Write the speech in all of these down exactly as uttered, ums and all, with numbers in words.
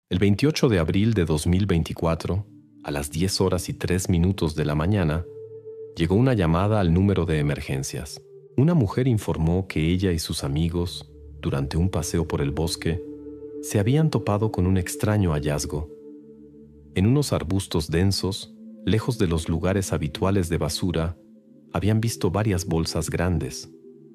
El veintiocho de abril de dos mil veinticuatro, a las diez horas y tres minutos de la mañana, llegó una llamada al número de emergencias. Una mujer informó que ella y sus amigos, durante un paseo por el bosque, se habían topado con un extraño hallazgo. En unos arbustos densos, lejos de los lugares habituales de basura, habían visto varias bolsas grandes.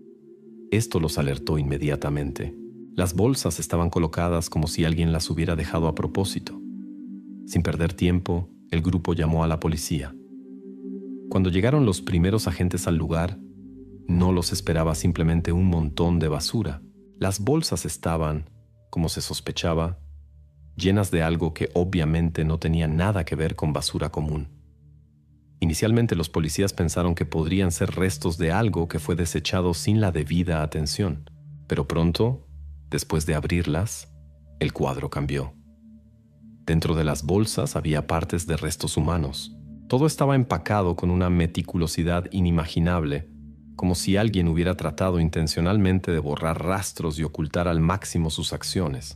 Esto los alertó inmediatamente. Las bolsas estaban colocadas como si alguien las hubiera dejado a propósito. Sin perder tiempo, el grupo llamó a la policía. Cuando llegaron los primeros agentes al lugar, no los esperaba simplemente un montón de basura. Las bolsas estaban, como se sospechaba, llenas de algo que obviamente no tenía nada que ver con basura común. Inicialmente los policías pensaron que podrían ser restos de algo que fue desechado sin la debida atención, pero pronto, después de abrirlas, el cuadro cambió. Dentro de las bolsas había partes de restos humanos. Todo estaba empacado con una meticulosidad inimaginable, como si alguien hubiera tratado intencionalmente de borrar rastros y ocultar al máximo sus acciones.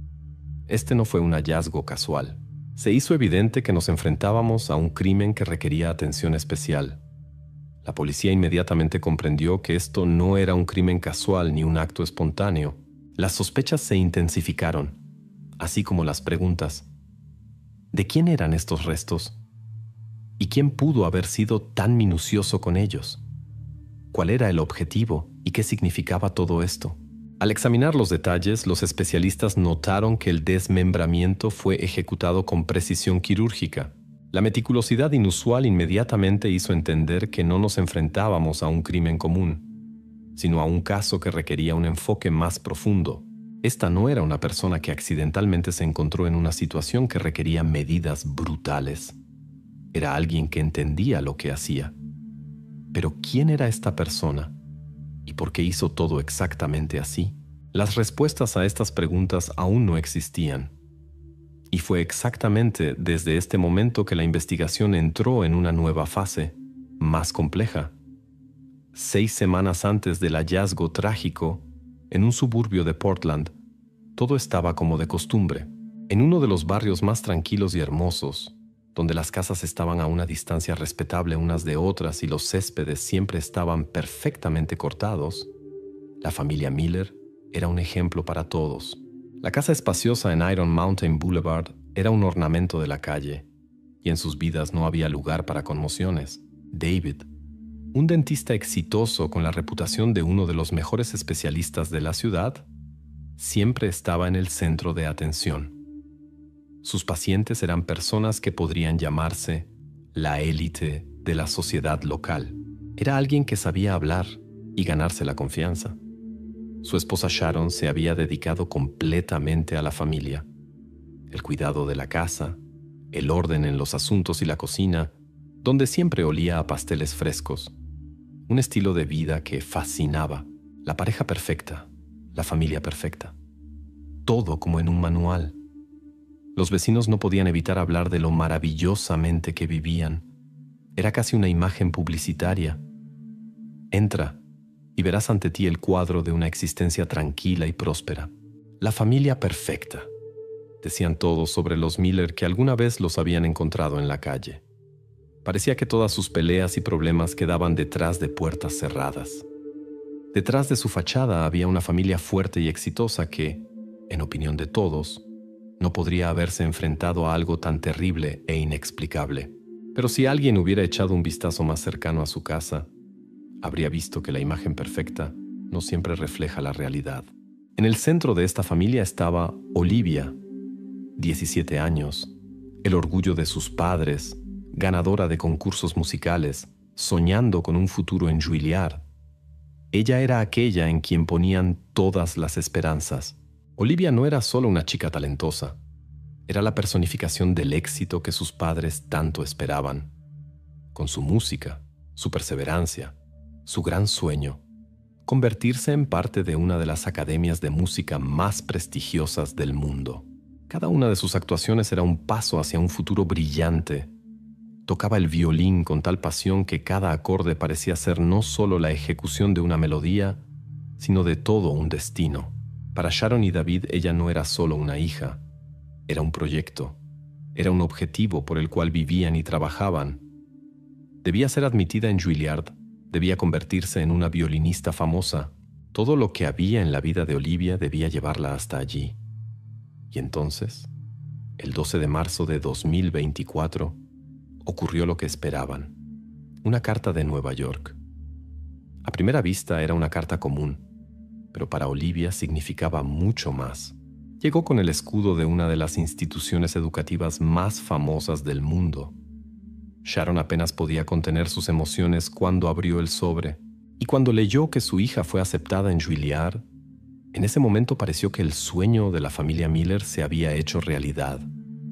Este no fue un hallazgo casual. Se hizo evidente que nos enfrentábamos a un crimen que requería atención especial. La policía inmediatamente comprendió que esto no era un crimen casual ni un acto espontáneo. Las sospechas se intensificaron, así como las preguntas. ¿De quién eran estos restos? ¿Y quién pudo haber sido tan minucioso con ellos? ¿Cuál era el objetivo y qué significaba todo esto? Al examinar los detalles, los especialistas notaron que el desmembramiento fue ejecutado con precisión quirúrgica. La meticulosidad inusual inmediatamente hizo entender que no nos enfrentábamos a un crimen común, sino a un caso que requería un enfoque más profundo. Esta no era una persona que accidentalmente se encontró en una situación que requería medidas brutales. Era alguien que entendía lo que hacía. Pero ¿quién era esta persona? ¿Y por qué hizo todo exactamente así? Las respuestas a estas preguntas aún no existían. Y fue exactamente desde este momento que la investigación entró en una nueva fase, más compleja. Seis semanas antes del hallazgo trágico, en un suburbio de Portland, todo estaba como de costumbre. En uno de los barrios más tranquilos y hermosos, donde las casas estaban a una distancia respetable unas de otras y los céspedes siempre estaban perfectamente cortados, la familia Miller era un ejemplo para todos. La casa espaciosa en Iron Mountain Boulevard era un ornamento de la calle, y en sus vidas no había lugar para conmociones. David, un dentista exitoso con la reputación de uno de los mejores especialistas de la ciudad, siempre estaba en el centro de atención. Sus pacientes eran personas que podrían llamarse la élite de la sociedad local. Era alguien que sabía hablar y ganarse la confianza. Su esposa Sharon se había dedicado completamente a la familia. El cuidado de la casa, el orden en los asuntos y la cocina, donde siempre olía a pasteles frescos. Un estilo de vida que fascinaba. La pareja perfecta, la familia perfecta. Todo como en un manual. Los vecinos no podían evitar hablar de lo maravillosamente que vivían. Era casi una imagen publicitaria. Entra y verás ante ti el cuadro de una existencia tranquila y próspera. La familia perfecta, decían todos sobre los Miller que alguna vez los habían encontrado en la calle. Parecía que todas sus peleas y problemas quedaban detrás de puertas cerradas. Detrás de su fachada había una familia fuerte y exitosa que, en opinión de todos, no podría haberse enfrentado a algo tan terrible e inexplicable. Pero si alguien hubiera echado un vistazo más cercano a su casa, habría visto que la imagen perfecta no siempre refleja la realidad. En el centro de esta familia estaba Olivia, diecisiete años, el orgullo de sus padres, ganadora de concursos musicales, soñando con un futuro en Juilliard. Ella era aquella en quien ponían todas las esperanzas. Olivia no era solo una chica talentosa, era la personificación del éxito que sus padres tanto esperaban. Con su música, su perseverancia, su gran sueño, convertirse en parte de una de las academias de música más prestigiosas del mundo. Cada una de sus actuaciones era un paso hacia un futuro brillante. Tocaba el violín con tal pasión que cada acorde parecía ser no solo la ejecución de una melodía, sino de todo un destino. Para Sharon y David ella no era solo una hija, Era un proyecto, era un objetivo por el cual vivían y trabajaban. Debía ser admitida en Juilliard, debía convertirse en una violinista famosa. Todo lo que había en la vida de Olivia debía llevarla hasta allí. Y entonces, el doce de marzo de dos mil veinticuatro, ocurrió lo que esperaban. Una carta de Nueva York. A primera vista era una carta común, pero para Olivia significaba mucho más. Llegó con el escudo de una de las instituciones educativas más famosas del mundo. Sharon apenas podía contener sus emociones cuando abrió el sobre, y cuando leyó que su hija fue aceptada en Juilliard, en ese momento pareció que el sueño de la familia Miller se había hecho realidad.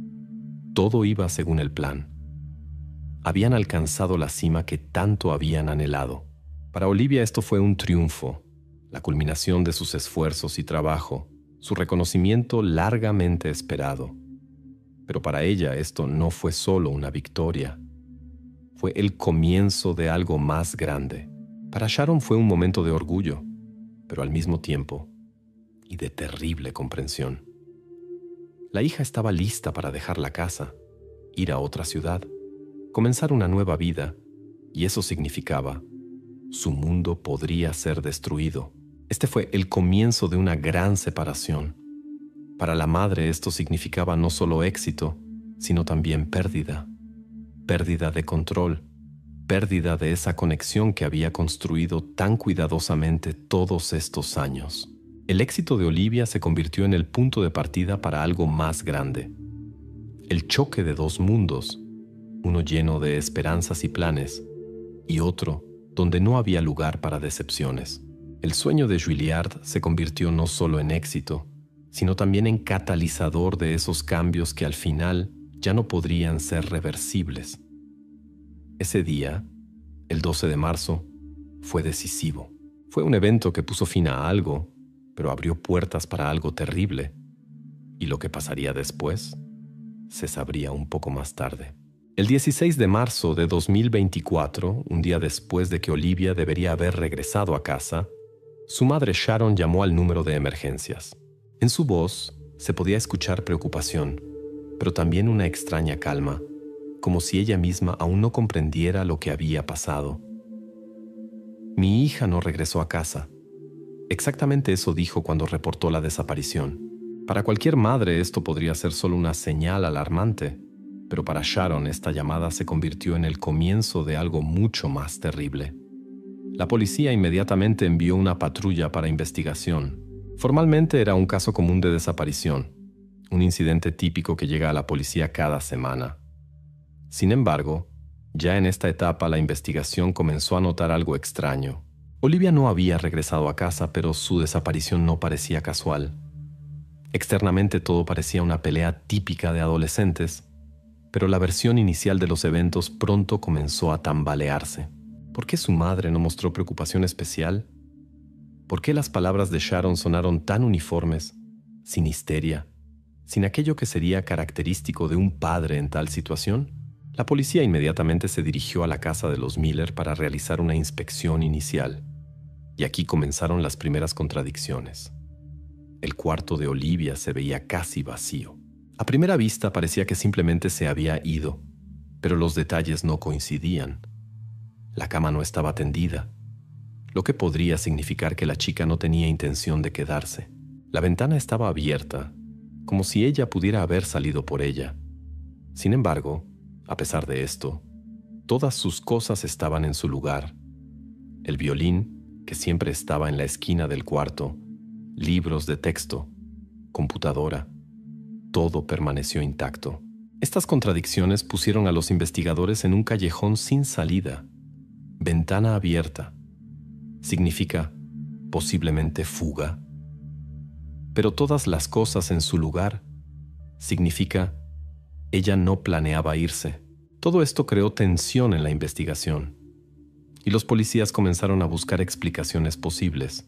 Todo iba según el plan. Habían alcanzado la cima que tanto habían anhelado. Para Olivia esto fue un triunfo, la culminación de sus esfuerzos y trabajo, su reconocimiento largamente esperado. Pero para ella esto no fue solo una victoria. Fue el comienzo de algo más grande. Para Sharon fue un momento de orgullo, pero al mismo tiempo, y de terrible comprensión. La hija estaba lista para dejar la casa, ir a otra ciudad, comenzar una nueva vida, y eso significaba, su mundo podría ser destruido. Este fue el comienzo de una gran separación. Para la madre esto significaba no solo éxito, sino también pérdida. Pérdida de control, pérdida de esa conexión que había construido tan cuidadosamente todos estos años. El éxito de Olivia se convirtió en el punto de partida para algo más grande. El choque de dos mundos, uno lleno de esperanzas y planes, y otro donde no había lugar para decepciones. El sueño de Juilliard se convirtió no solo en éxito, sino también en catalizador de esos cambios que al final ya no podrían ser reversibles. Ese día, el doce de marzo, fue decisivo. Fue un evento que puso fin a algo, pero abrió puertas para algo terrible. Y lo que pasaría después se sabría un poco más tarde. El dieciséis de marzo de dos mil veinticuatro, un día después de que Olivia debería haber regresado a casa, su madre Sharon llamó al número de emergencias. En su voz se podía escuchar preocupación, pero también una extraña calma, como si ella misma aún no comprendiera lo que había pasado. Mi hija no regresó a casa. Exactamente eso dijo cuando reportó la desaparición. Para cualquier madre esto podría ser solo una señal alarmante, pero para Sharon esta llamada se convirtió en el comienzo de algo mucho más terrible. La policía inmediatamente envió una patrulla para investigación. Formalmente era un caso común de desaparición, un incidente típico que llega a la policía cada semana. Sin embargo, ya en esta etapa la investigación comenzó a notar algo extraño. Olivia no había regresado a casa, pero su desaparición no parecía casual. Externamente todo parecía una pelea típica de adolescentes, pero la versión inicial de los eventos pronto comenzó a tambalearse. ¿Por qué su madre no mostró preocupación especial? ¿Por qué las palabras de Sharon sonaron tan uniformes, sin histeria, sin aquello que sería característico de un padre en tal situación? La policía inmediatamente se dirigió a la casa de los Miller para realizar una inspección inicial, y aquí comenzaron las primeras contradicciones. El cuarto de Olivia se veía casi vacío. A primera vista parecía que simplemente se había ido, pero los detalles no coincidían. La cama no estaba tendida, lo que podría significar que la chica no tenía intención de quedarse. La ventana estaba abierta, como si ella pudiera haber salido por ella. Sin embargo, a pesar de esto, todas sus cosas estaban en su lugar. El violín, que siempre estaba en la esquina del cuarto, libros de texto, computadora, todo permaneció intacto. Estas contradicciones pusieron a los investigadores en un callejón sin salida. Ventana abierta. Significa posiblemente fuga. Pero todas las cosas en su lugar significa ella no planeaba irse. Todo esto creó tensión en la investigación, y los policías comenzaron a buscar explicaciones posibles.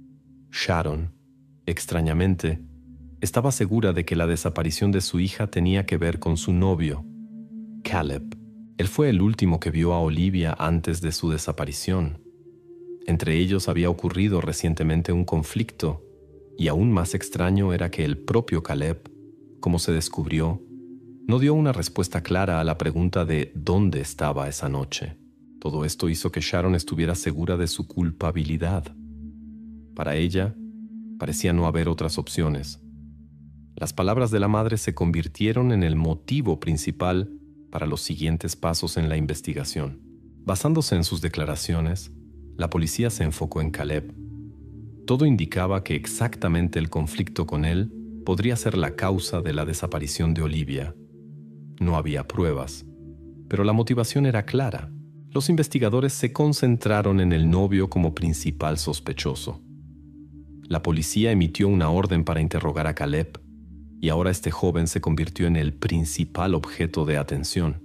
Sharon, extrañamente, estaba segura de que la desaparición de su hija tenía que ver con su novio, Caleb. Él fue el último que vio a Olivia antes de su desaparición. Entre ellos había ocurrido recientemente un conflicto, y aún más extraño era que el propio Caleb como se descubrió, no dio una respuesta clara a la pregunta de dónde estaba esa noche. Todo esto hizo que Sharon estuviera segura de su culpabilidad. Para ella, parecía no haber otras opciones. Las palabras de la madre se convirtieron en el motivo principal para los siguientes pasos en la investigación. Basándose en sus declaraciones, la policía se enfocó en Caleb. Todo indicaba que exactamente el conflicto con él podría ser la causa de la desaparición de Olivia. No había pruebas, pero la motivación era clara. Los investigadores se concentraron en el novio como principal sospechoso. La policía emitió una orden para interrogar a Caleb, y ahora este joven se convirtió en el principal objeto de atención.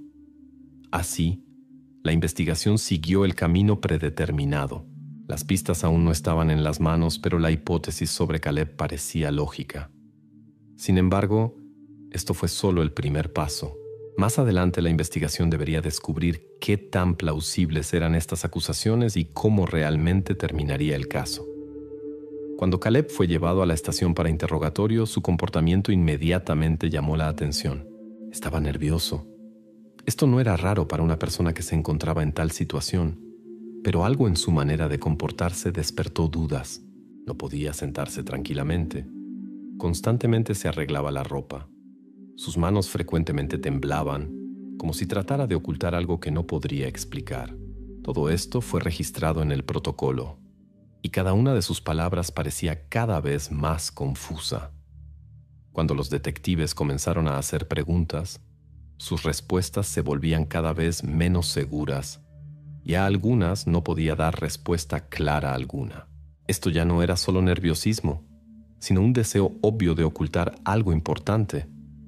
Así, la investigación siguió el camino predeterminado. Las pistas aún no estaban en las manos, pero la hipótesis sobre Caleb parecía lógica. Sin embargo, esto fue solo el primer paso. Más adelante la investigación debería descubrir qué tan plausibles eran estas acusaciones y cómo realmente terminaría el caso. Cuando Caleb fue llevado a la estación para interrogatorio, su comportamiento inmediatamente llamó la atención. Estaba nervioso. Esto no era raro para una persona que se encontraba en tal situación, pero algo en su manera de comportarse despertó dudas. No podía sentarse tranquilamente. Constantemente se arreglaba la ropa. Sus manos frecuentemente temblaban, como si tratara de ocultar algo que no podría explicar. Todo esto fue registrado en el protocolo, y cada una de sus palabras parecía cada vez más confusa. Cuando los detectives comenzaron a hacer preguntas, sus respuestas se volvían cada vez menos seguras, y a algunas no podía dar respuesta clara alguna. Esto ya no era solo nerviosismo, sino un deseo obvio de ocultar algo importante.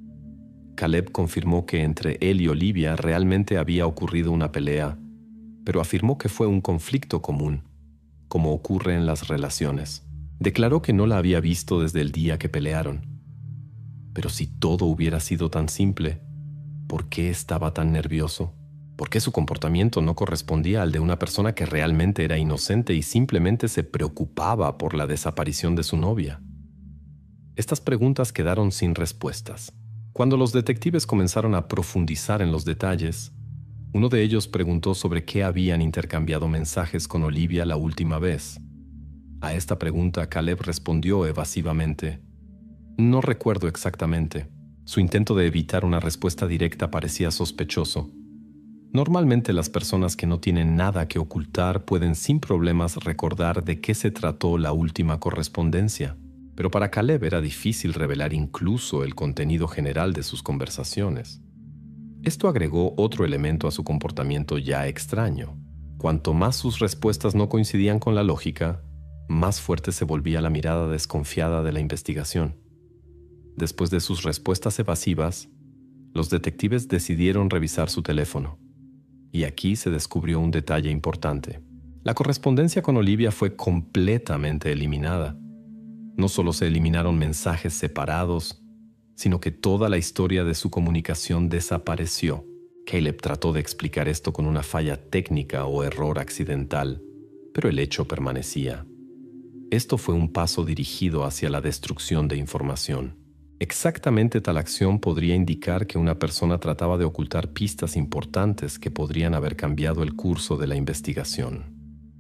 Caleb confirmó que entre él y Olivia realmente había ocurrido una pelea, pero afirmó que fue un conflicto común, como ocurre en las relaciones. Declaró que no la había visto desde el día que pelearon. Pero si todo hubiera sido tan simple, ¿por qué estaba tan nervioso? ¿Por qué su comportamiento no correspondía al de una persona que realmente era inocente y simplemente se preocupaba por la desaparición de su novia? Estas preguntas quedaron sin respuestas. Cuando los detectives comenzaron a profundizar en los detalles, uno de ellos preguntó sobre qué habían intercambiado mensajes con Olivia la última vez. A esta pregunta, Caleb respondió evasivamente: «No recuerdo exactamente». Su intento de evitar una respuesta directa parecía sospechoso. Normalmente las personas que no tienen nada que ocultar pueden sin problemas recordar de qué se trató la última correspondencia. Pero para Caleb era difícil revelar incluso el contenido general de sus conversaciones. Esto agregó otro elemento a su comportamiento ya extraño. Cuanto más sus respuestas no coincidían con la lógica, más fuerte se volvía la mirada desconfiada de la investigación. Después de sus respuestas evasivas, los detectives decidieron revisar su teléfono. Y aquí se descubrió un detalle importante. La correspondencia con Olivia fue completamente eliminada. No solo se eliminaron mensajes separados, sino que toda la historia de su comunicación desapareció. Caleb trató de explicar esto con una falla técnica o error accidental, pero el hecho permanecía. Esto fue un paso dirigido hacia la destrucción de información. Exactamente tal acción podría indicar que una persona trataba de ocultar pistas importantes que podrían haber cambiado el curso de la investigación.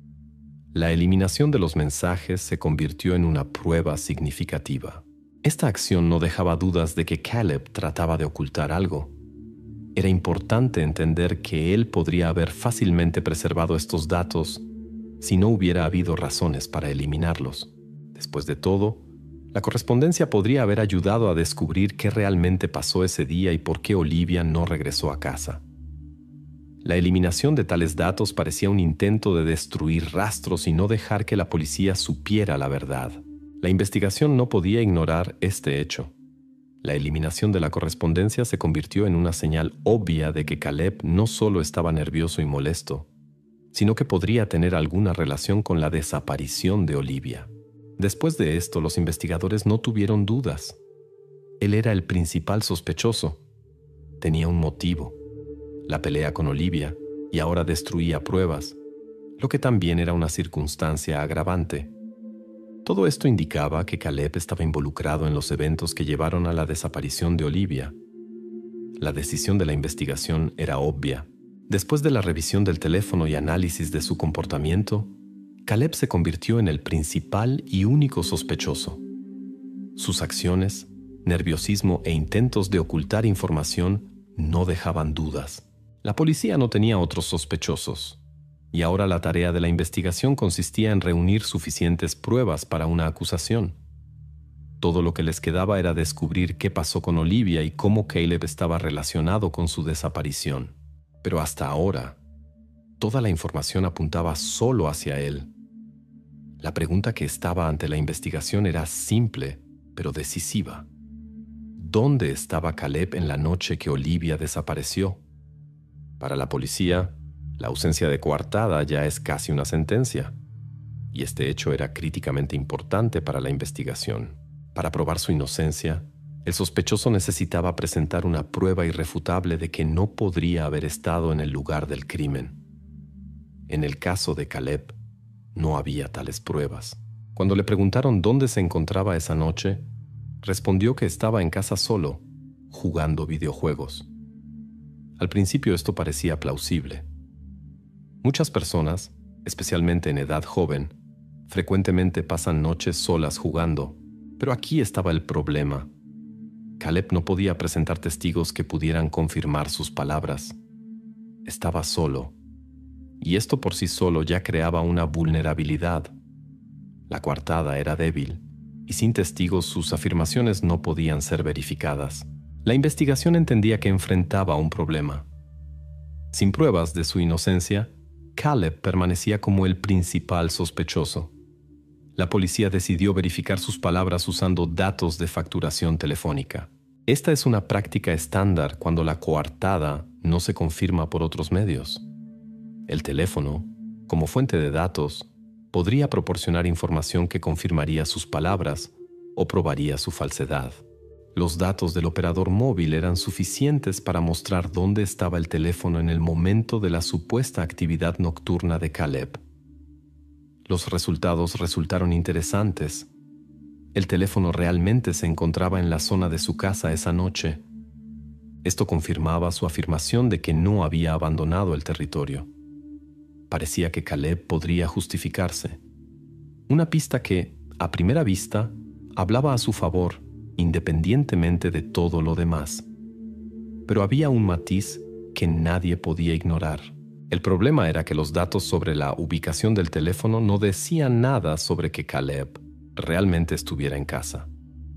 La eliminación de los mensajes se convirtió en una prueba significativa. Esta acción no dejaba dudas de que Caleb trataba de ocultar algo. Era importante entender que él podría haber fácilmente preservado estos datos si no hubiera habido razones para eliminarlos. Después de todo, la correspondencia podría haber ayudado a descubrir qué realmente pasó ese día y por qué Olivia no regresó a casa. La eliminación de tales datos parecía un intento de destruir rastros y no dejar que la policía supiera la verdad. La investigación no podía ignorar este hecho. La eliminación de la correspondencia se convirtió en una señal obvia de que Caleb no solo estaba nervioso y molesto, sino que podría tener alguna relación con la desaparición de Olivia. Después de esto, los investigadores no tuvieron dudas. Él era el principal sospechoso. Tenía un motivo: la pelea con Olivia, y ahora destruía pruebas, lo que también era una circunstancia agravante. Todo esto indicaba que Caleb estaba involucrado en los eventos que llevaron a la desaparición de Olivia. La decisión de la investigación era obvia. Después de la revisión del teléfono y análisis de su comportamiento, Caleb se convirtió en el principal y único sospechoso. Sus acciones, nerviosismo e intentos de ocultar información no dejaban dudas. La policía no tenía otros sospechosos, y ahora la tarea de la investigación consistía en reunir suficientes pruebas para una acusación. Todo lo que les quedaba era descubrir qué pasó con Olivia y cómo Caleb estaba relacionado con su desaparición. Pero hasta ahora, toda la información apuntaba solo hacia él. La pregunta que estaba ante la investigación era simple, pero decisiva. ¿Dónde estaba Caleb en la noche que Olivia desapareció? Para la policía, la ausencia de coartada ya es casi una sentencia, y este hecho era críticamente importante para la investigación. Para probar su inocencia, el sospechoso necesitaba presentar una prueba irrefutable de que no podría haber estado en el lugar del crimen. En el caso de Caleb, no había tales pruebas. Cuando le preguntaron dónde se encontraba esa noche, respondió que estaba en casa solo, jugando videojuegos. Al principio esto parecía plausible. Muchas personas, especialmente en edad joven, frecuentemente pasan noches solas jugando, pero aquí estaba el problema. Caleb no podía presentar testigos que pudieran confirmar sus palabras. Estaba solo, y esto por sí solo ya creaba una vulnerabilidad. La coartada era débil, y sin testigos sus afirmaciones no podían ser verificadas. La investigación entendía que enfrentaba un problema. Sin pruebas de su inocencia, Caleb permanecía como el principal sospechoso. La policía decidió verificar sus palabras usando datos de facturación telefónica. Esta es una práctica estándar cuando la coartada no se confirma por otros medios. El teléfono, como fuente de datos, podría proporcionar información que confirmaría sus palabras o probaría su falsedad. Los datos del operador móvil eran suficientes para mostrar dónde estaba el teléfono en el momento de la supuesta actividad nocturna de Caleb. Los resultados resultaron interesantes. El teléfono realmente se encontraba en la zona de su casa esa noche. Esto confirmaba su afirmación de que no había abandonado el territorio. Parecía que Caleb podría justificarse. Una pista que, a primera vista, hablaba a su favor, independientemente de todo lo demás. Pero había un matiz que nadie podía ignorar. El problema era que los datos sobre la ubicación del teléfono no decían nada sobre que Caleb realmente estuviera en casa.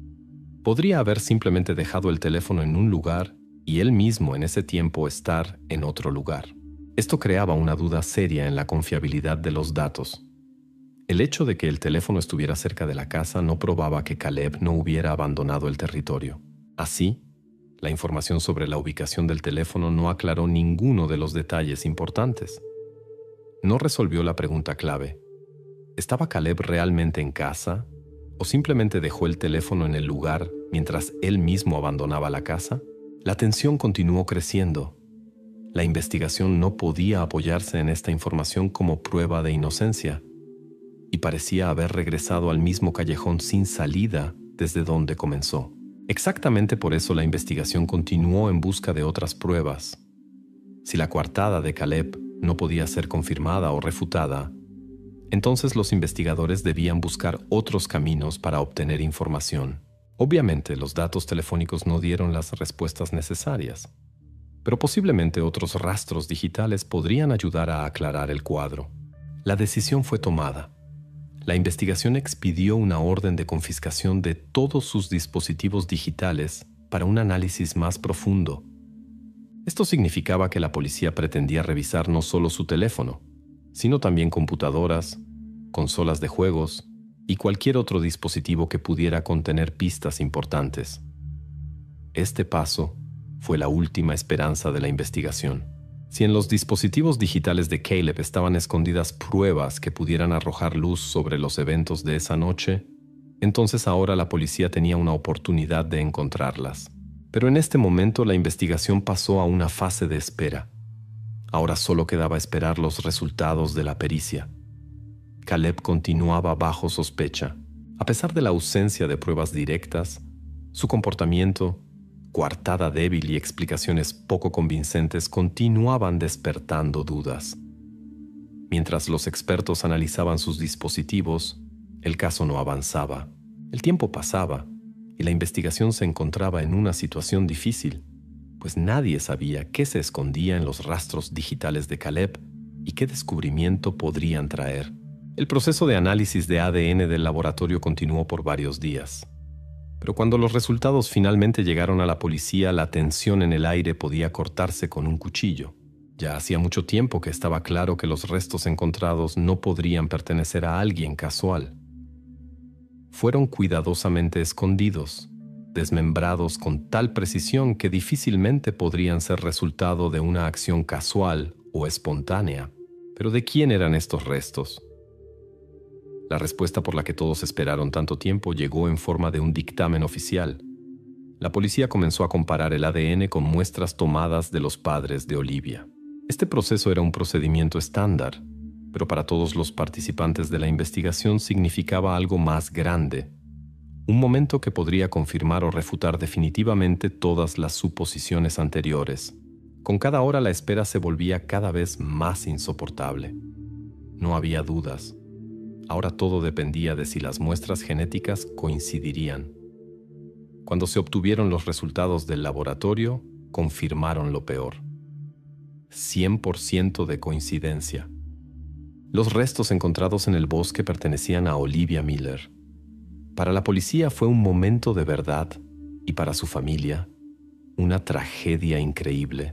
Podría haber simplemente dejado el teléfono en un lugar y él mismo en ese tiempo estar en otro lugar. Esto creaba una duda seria en la confiabilidad de los datos. El hecho de que el teléfono estuviera cerca de la casa no probaba que Caleb no hubiera abandonado el territorio. Así, la información sobre la ubicación del teléfono no aclaró ninguno de los detalles importantes. No resolvió la pregunta clave. ¿Estaba Caleb realmente en casa o simplemente dejó el teléfono en el lugar mientras él mismo abandonaba la casa? La tensión continuó creciendo. La investigación no podía apoyarse en esta información como prueba de inocencia y parecía haber regresado al mismo callejón sin salida desde donde comenzó. Exactamente por eso la investigación continuó en busca de otras pruebas. Si la coartada de Caleb no podía ser confirmada o refutada, entonces los investigadores debían buscar otros caminos para obtener información. Obviamente, los datos telefónicos no dieron las respuestas necesarias, pero posiblemente otros rastros digitales podrían ayudar a aclarar el cuadro. La decisión fue tomada. La investigación expidió una orden de confiscación de todos sus dispositivos digitales para un análisis más profundo. Esto significaba que la policía pretendía revisar no solo su teléfono, sino también computadoras, consolas de juegos y cualquier otro dispositivo que pudiera contener pistas importantes. Este paso fue la última esperanza de la investigación. Si en los dispositivos digitales de Caleb estaban escondidas pruebas que pudieran arrojar luz sobre los eventos de esa noche, entonces ahora la policía tenía una oportunidad de encontrarlas. Pero en este momento la investigación pasó a una fase de espera. Ahora solo quedaba esperar los resultados de la pericia. Caleb continuaba bajo sospecha. A pesar de la ausencia de pruebas directas, su comportamiento, coartada débil y explicaciones poco convincentes continuaban despertando dudas. Mientras los expertos analizaban sus dispositivos, el caso no avanzaba. El tiempo pasaba y la investigación se encontraba en una situación difícil, pues nadie sabía qué se escondía en los rastros digitales de Caleb y qué descubrimiento podrían traer. El proceso de análisis de A D N del laboratorio continuó por varios días. Pero cuando los resultados finalmente llegaron a la policía, la tensión en el aire podía cortarse con un cuchillo. Ya hacía mucho tiempo que estaba claro que los restos encontrados no podrían pertenecer a alguien casual. Fueron cuidadosamente escondidos, desmembrados con tal precisión que difícilmente podrían ser resultado de una acción casual o espontánea. ¿Pero de quién eran estos restos? La respuesta por la que todos esperaron tanto tiempo llegó en forma de un dictamen oficial. La policía comenzó a comparar el A D N con muestras tomadas de los padres de Olivia. Este proceso era un procedimiento estándar, pero para todos los participantes de la investigación significaba algo más grande, un momento que podría confirmar o refutar definitivamente todas las suposiciones anteriores. Con cada hora la espera se volvía cada vez más insoportable. No había dudas. Ahora todo dependía de si las muestras genéticas coincidirían. Cuando se obtuvieron los resultados del laboratorio, confirmaron lo peor. cien por ciento de coincidencia. Los restos encontrados en el bosque pertenecían a Olivia Miller. Para la policía fue un momento de verdad y para su familia, una tragedia increíble.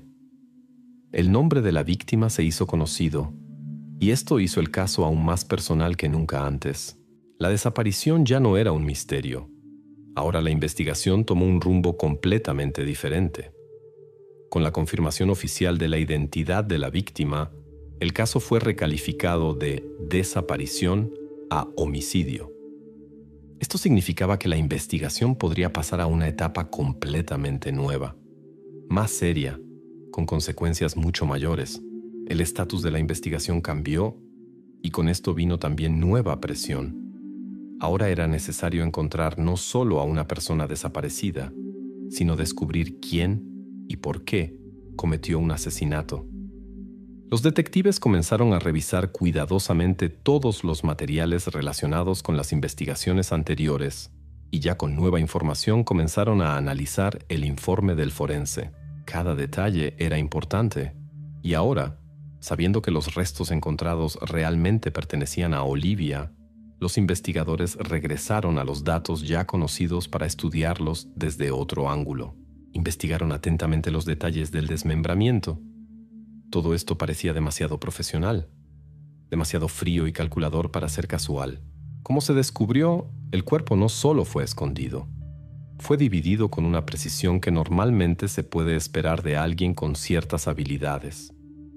El nombre de la víctima se hizo conocido, y esto hizo el caso aún más personal que nunca antes. La desaparición ya no era un misterio. Ahora la investigación tomó un rumbo completamente diferente. Con la confirmación oficial de la identidad de la víctima, el caso fue recalificado de desaparición a homicidio. Esto significaba que la investigación podría pasar a una etapa completamente nueva, más seria, con consecuencias mucho mayores. El estatus de la investigación cambió y con esto vino también nueva presión. Ahora era necesario encontrar no solo a una persona desaparecida, sino descubrir quién y por qué cometió un asesinato. Los detectives comenzaron a revisar cuidadosamente todos los materiales relacionados con las investigaciones anteriores y ya con nueva información comenzaron a analizar el informe del forense. Cada detalle era importante y ahora, sabiendo que los restos encontrados realmente pertenecían a Olivia, los investigadores regresaron a los datos ya conocidos para estudiarlos desde otro ángulo. Investigaron atentamente los detalles del desmembramiento. Todo esto parecía demasiado profesional, demasiado frío y calculador para ser casual. Como se descubrió, el cuerpo no solo fue escondido, fue dividido con una precisión que normalmente se puede esperar de alguien con ciertas habilidades.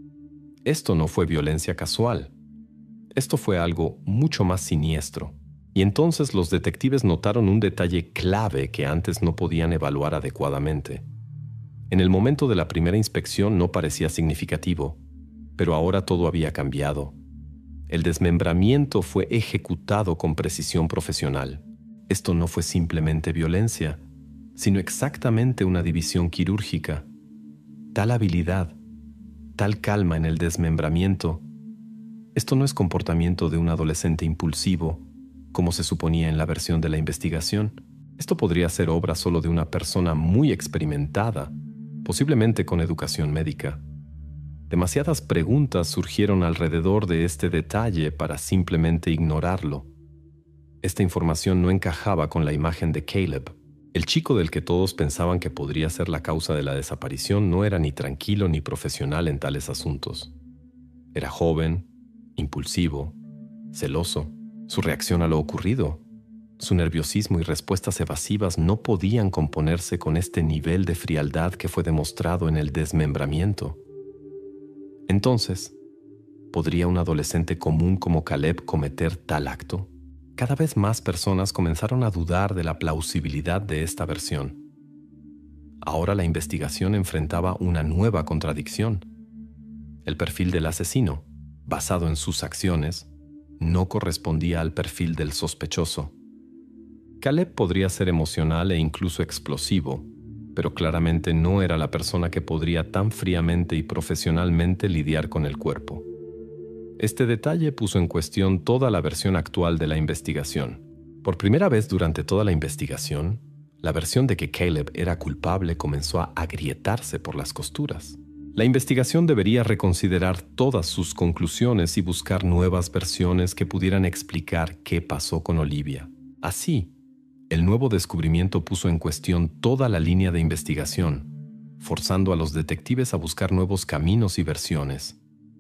Esto no fue violencia casual. Esto fue algo mucho más siniestro. Y entonces los detectives notaron un detalle clave que antes no podían evaluar adecuadamente. En el momento de la primera inspección no parecía significativo, pero ahora todo había cambiado. El desmembramiento fue ejecutado con precisión profesional. Esto no fue simplemente violencia, sino exactamente una división quirúrgica. Tal habilidad, tal calma en el desmembramiento. Esto no es comportamiento de un adolescente impulsivo, como se suponía en la versión de la investigación. Esto podría ser obra solo de una persona muy experimentada, posiblemente con educación médica. Demasiadas preguntas surgieron alrededor de este detalle para simplemente ignorarlo. Esta información no encajaba con la imagen de Caleb. El chico del que todos pensaban que podría ser la causa de la desaparición no era ni tranquilo ni profesional en tales asuntos. Era joven, impulsivo, celoso. Su reacción a lo ocurrido, su nerviosismo y respuestas evasivas no podían componerse con este nivel de frialdad que fue demostrado en el desmembramiento. Entonces, ¿podría un adolescente común como Caleb cometer tal acto? Cada vez más personas comenzaron a dudar de la plausibilidad de esta versión. Ahora la investigación enfrentaba una nueva contradicción. El perfil del asesino, basado en sus acciones, no correspondía al perfil del sospechoso. Caleb podría ser emocional e incluso explosivo, pero claramente no era la persona que podría tan fríamente y profesionalmente lidiar con el cuerpo. Este detalle puso en cuestión toda la versión actual de la investigación. Por primera vez durante toda la investigación, la versión de que Caleb era culpable comenzó a agrietarse por las costuras. La investigación debería reconsiderar todas sus conclusiones y buscar nuevas versiones que pudieran explicar qué pasó con Olivia. Así, el nuevo descubrimiento puso en cuestión toda la línea de investigación, forzando a los detectives a buscar nuevos caminos y versiones.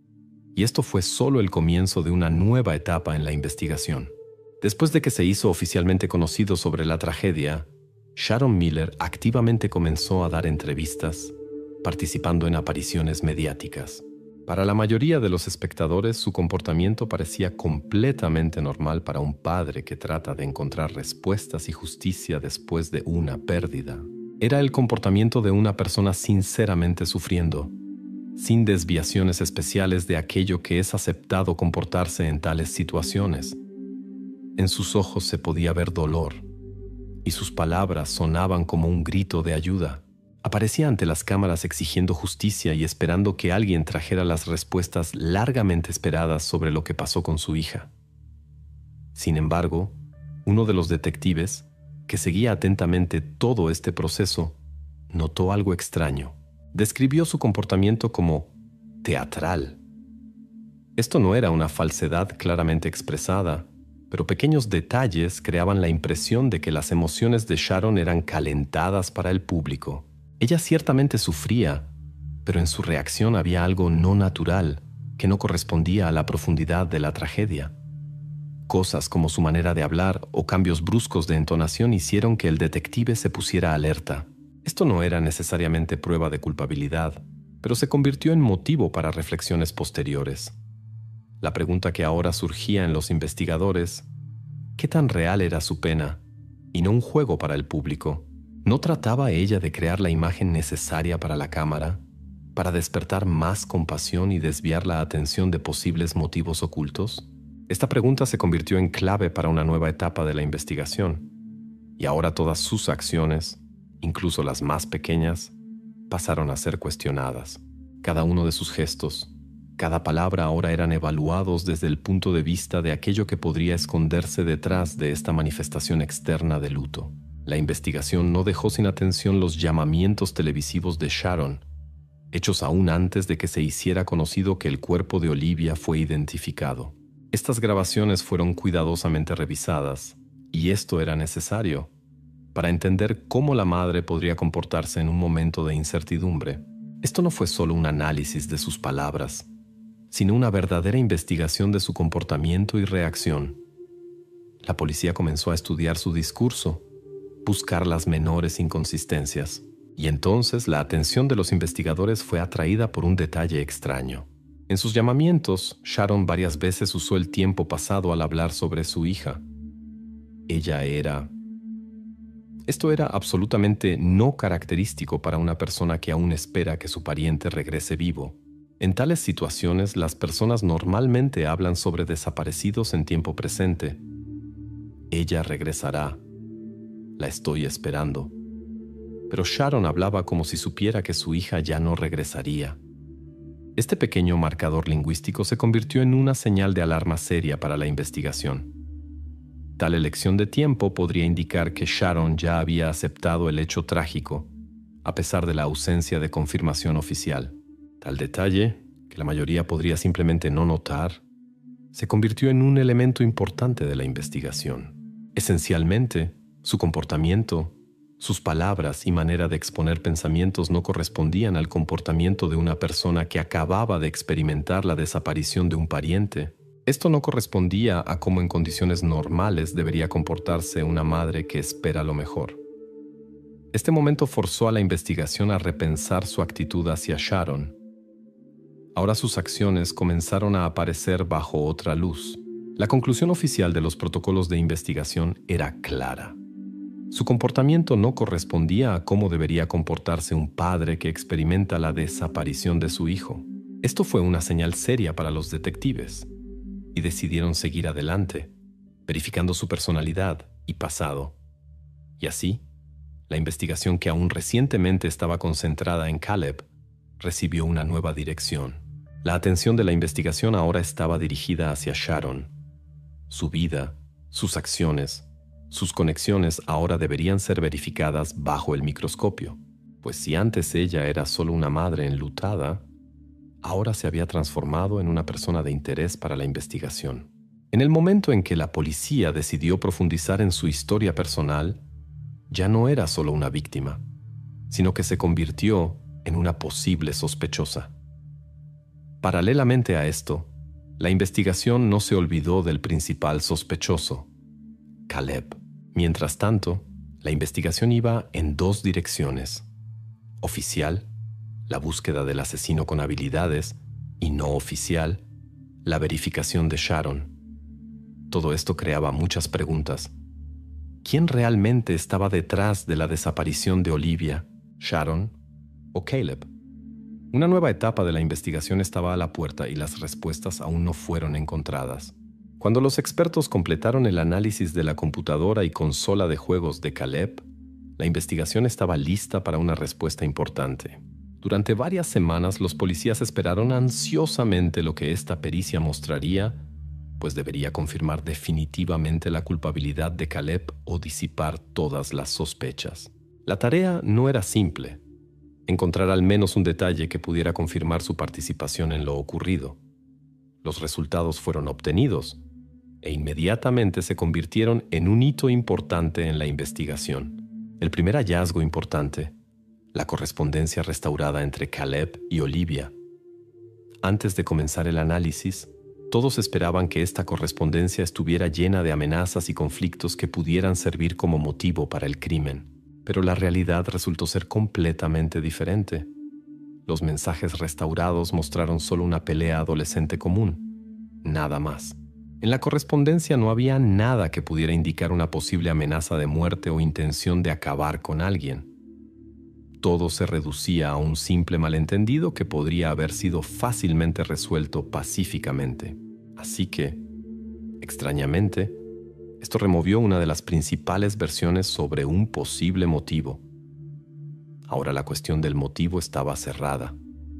Y esto fue solo el comienzo de una nueva etapa en la investigación. Después de que se hizo oficialmente conocido sobre la tragedia, Sharon Miller activamente comenzó a dar entrevistas, participando en apariciones mediáticas. Para la mayoría de los espectadores, su comportamiento parecía completamente normal para un padre que trata de encontrar respuestas y justicia después de una pérdida. Era el comportamiento de una persona sinceramente sufriendo, sin desviaciones especiales de aquello que es aceptado comportarse en tales situaciones. En sus ojos se podía ver dolor, y sus palabras sonaban como un grito de ayuda. Aparecía ante las cámaras exigiendo justicia y esperando que alguien trajera las respuestas largamente esperadas sobre lo que pasó con su hija. Sin embargo, uno de los detectives, que seguía atentamente todo este proceso, notó algo extraño. Describió su comportamiento como teatral. Esto no era una falsedad claramente expresada, pero pequeños detalles creaban la impresión de que las emociones de Sharon eran calentadas para el público. Ella ciertamente sufría, pero en su reacción había algo no natural que no correspondía a la profundidad de la tragedia. Cosas como su manera de hablar o cambios bruscos de entonación hicieron que el detective se pusiera alerta. Esto no era necesariamente prueba de culpabilidad, pero se convirtió en motivo para reflexiones posteriores. La pregunta que ahora surgía en los investigadores: ¿qué tan real era su pena? Y no un juego para el público. ¿No trataba ella de crear la imagen necesaria para la cámara, para despertar más compasión y desviar la atención de posibles motivos ocultos? Esta pregunta se convirtió en clave para una nueva etapa de la investigación, y ahora todas sus acciones, incluso las más pequeñas, pasaron a ser cuestionadas. Cada uno de sus gestos, cada palabra ahora eran evaluados desde el punto de vista de aquello que podría esconderse detrás de esta manifestación externa de luto. La investigación no dejó sin atención los llamamientos televisivos de Sharon, hechos aún antes de que se hiciera conocido que el cuerpo de Olivia fue identificado. Estas grabaciones fueron cuidadosamente revisadas, y esto era necesario para entender cómo la madre podría comportarse en un momento de incertidumbre. Esto no fue solo un análisis de sus palabras, sino una verdadera investigación de su comportamiento y reacción. La policía comenzó a estudiar su discurso, buscar las menores inconsistencias, y entonces la atención de los investigadores fue atraída por un detalle extraño. En sus llamamientos, Sharon varias veces usó el tiempo pasado al hablar sobre su hija. Ella era... Esto era absolutamente no característico para una persona que aún espera que su pariente regrese vivo. En tales situaciones, las personas normalmente hablan sobre desaparecidos en tiempo presente. Ella regresará. La estoy esperando. Pero Sharon hablaba como si supiera que su hija ya no regresaría. Este pequeño marcador lingüístico se convirtió en una señal de alarma seria para la investigación. Tal elección de tiempo podría indicar que Sharon ya había aceptado el hecho trágico, a pesar de la ausencia de confirmación oficial. Tal detalle, que la mayoría podría simplemente no notar, se convirtió en un elemento importante de la investigación. Esencialmente, su comportamiento, sus palabras y manera de exponer pensamientos no correspondían al comportamiento de una persona que acababa de experimentar la desaparición de un pariente. Esto no correspondía a cómo en condiciones normales debería comportarse una madre que espera lo mejor. Este momento forzó a la investigación a repensar su actitud hacia Sharon. Ahora sus acciones comenzaron a aparecer bajo otra luz. La conclusión oficial de los protocolos de investigación era clara. Su comportamiento no correspondía a cómo debería comportarse un padre que experimenta la desaparición de su hijo. Esto fue una señal seria para los detectives, y decidieron seguir adelante, verificando su personalidad y pasado. Y así, la investigación que aún recientemente estaba concentrada en Caleb recibió una nueva dirección. La atención de la investigación ahora estaba dirigida hacia Sharon. Su vida, sus acciones, sus conexiones ahora deberían ser verificadas bajo el microscopio, pues si antes ella era solo una madre enlutada, ahora se había transformado en una persona de interés para la investigación. En el momento en que la policía decidió profundizar en su historia personal, ya no era solo una víctima, sino que se convirtió en una posible sospechosa. Paralelamente a esto, la investigación no se olvidó del principal sospechoso, Caleb. Mientras tanto, la investigación iba en dos direcciones. Oficial, la búsqueda del asesino con habilidades, y no oficial, la verificación de Sharon. Todo esto creaba muchas preguntas. ¿Quién realmente estaba detrás de la desaparición de Olivia, Sharon o Caleb? Una nueva etapa de la investigación estaba a la puerta y las respuestas aún no fueron encontradas. Cuando los expertos completaron el análisis de la computadora y consola de juegos de Caleb, la investigación estaba lista para una respuesta importante. Durante varias semanas los policías esperaron ansiosamente lo que esta pericia mostraría, pues debería confirmar definitivamente la culpabilidad de Caleb o disipar todas las sospechas. La tarea no era simple: encontrar al menos un detalle que pudiera confirmar su participación en lo ocurrido. Los resultados fueron obtenidos e inmediatamente se convirtieron en un hito importante en la investigación. El primer hallazgo importante: la correspondencia restaurada entre Caleb y Olivia. Antes de comenzar el análisis, todos esperaban que esta correspondencia estuviera llena de amenazas y conflictos que pudieran servir como motivo para el crimen. Pero la realidad resultó ser completamente diferente. Los mensajes restaurados mostraron solo una pelea adolescente común. Nada más. En la correspondencia no había nada que pudiera indicar una posible amenaza de muerte o intención de acabar con alguien. Todo se reducía a un simple malentendido que podría haber sido fácilmente resuelto pacíficamente. Así que, extrañamente, esto removió una de las principales versiones sobre un posible motivo. Ahora la cuestión del motivo estaba cerrada.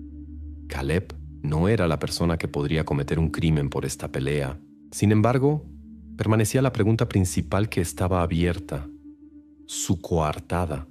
Caleb no era la persona que podría cometer un crimen por esta pelea. Sin embargo, permanecía la pregunta principal que estaba abierta: su coartada.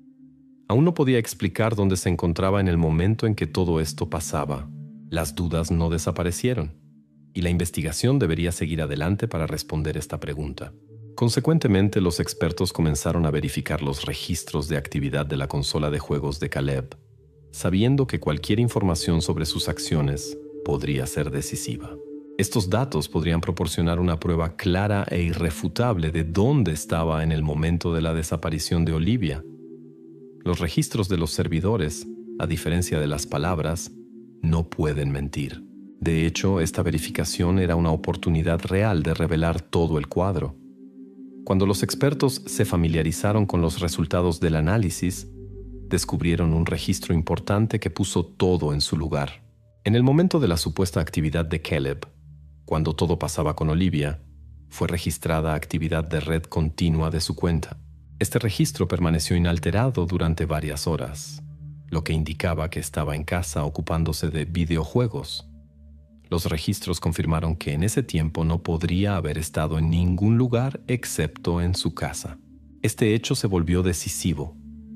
Aún no podía explicar dónde se encontraba en el momento en que todo esto pasaba. Las dudas no desaparecieron, y la investigación debería seguir adelante para responder esta pregunta. Consecuentemente, los expertos comenzaron a verificar los registros de actividad de la consola de juegos de Caleb, sabiendo que cualquier información sobre sus acciones podría ser decisiva. Estos datos podrían proporcionar una prueba clara e irrefutable de dónde estaba en el momento de la desaparición de Olivia. Los registros de los servidores, a diferencia de las palabras, no pueden mentir. De hecho, esta verificación era una oportunidad real de revelar todo el cuadro. Cuando los expertos se familiarizaron con los resultados del análisis, descubrieron un registro importante que puso todo en su lugar. En el momento de la supuesta actividad de Caleb, cuando todo pasaba con Olivia, fue registrada actividad de red continua de su cuenta. Este registro permaneció inalterado durante varias horas, lo que indicaba que estaba en casa ocupándose de videojuegos. Los registros confirmaron que en ese tiempo no podría haber estado en ningún lugar excepto en su casa. Este hecho se volvió decisivo.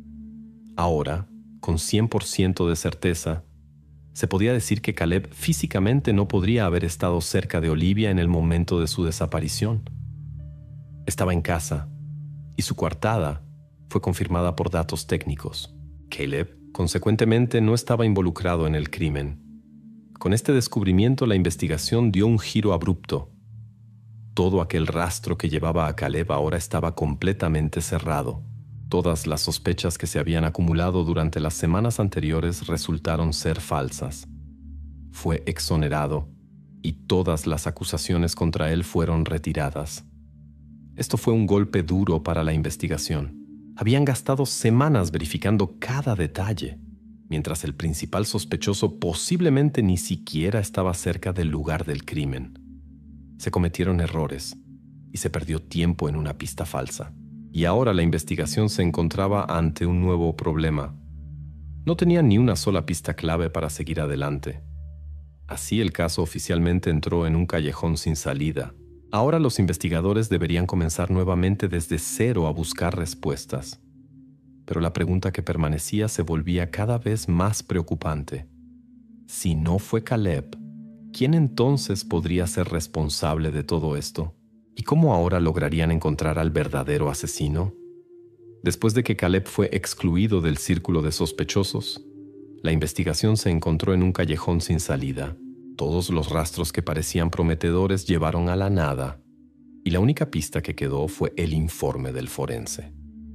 Ahora, con cien por ciento de certeza, se podía decir que Caleb físicamente no podría haber estado cerca de Olivia en el momento de su desaparición. Estaba en casa, y su coartada fue confirmada por datos técnicos. Caleb, consecuentemente, no estaba involucrado en el crimen. Con este descubrimiento, la investigación dio un giro abrupto. Todo aquel rastro que llevaba a Caleb ahora estaba completamente cerrado. Todas las sospechas que se habían acumulado durante las semanas anteriores resultaron ser falsas. Fue exonerado y todas las acusaciones contra él fueron retiradas. Esto fue un golpe duro para la investigación. Habían gastado semanas verificando cada detalle, mientras el principal sospechoso posiblemente ni siquiera estaba cerca del lugar del crimen. Se cometieron errores y se perdió tiempo en una pista falsa. Y ahora la investigación se encontraba ante un nuevo problema. No tenía ni una sola pista clave para seguir adelante. Así el caso oficialmente entró en un callejón sin salida. Ahora los investigadores deberían comenzar nuevamente desde cero a buscar respuestas. Pero la pregunta que permanecía se volvía cada vez más preocupante. Si no fue Caleb, ¿quién entonces podría ser responsable de todo esto? ¿Y cómo ahora lograrían encontrar al verdadero asesino? Después de que Caleb fue excluido del círculo de sospechosos, la investigación se encontró en un callejón sin salida. Todos los rastros que parecían prometedores llevaron a la nada, y la única pista que quedó fue el informe del forense.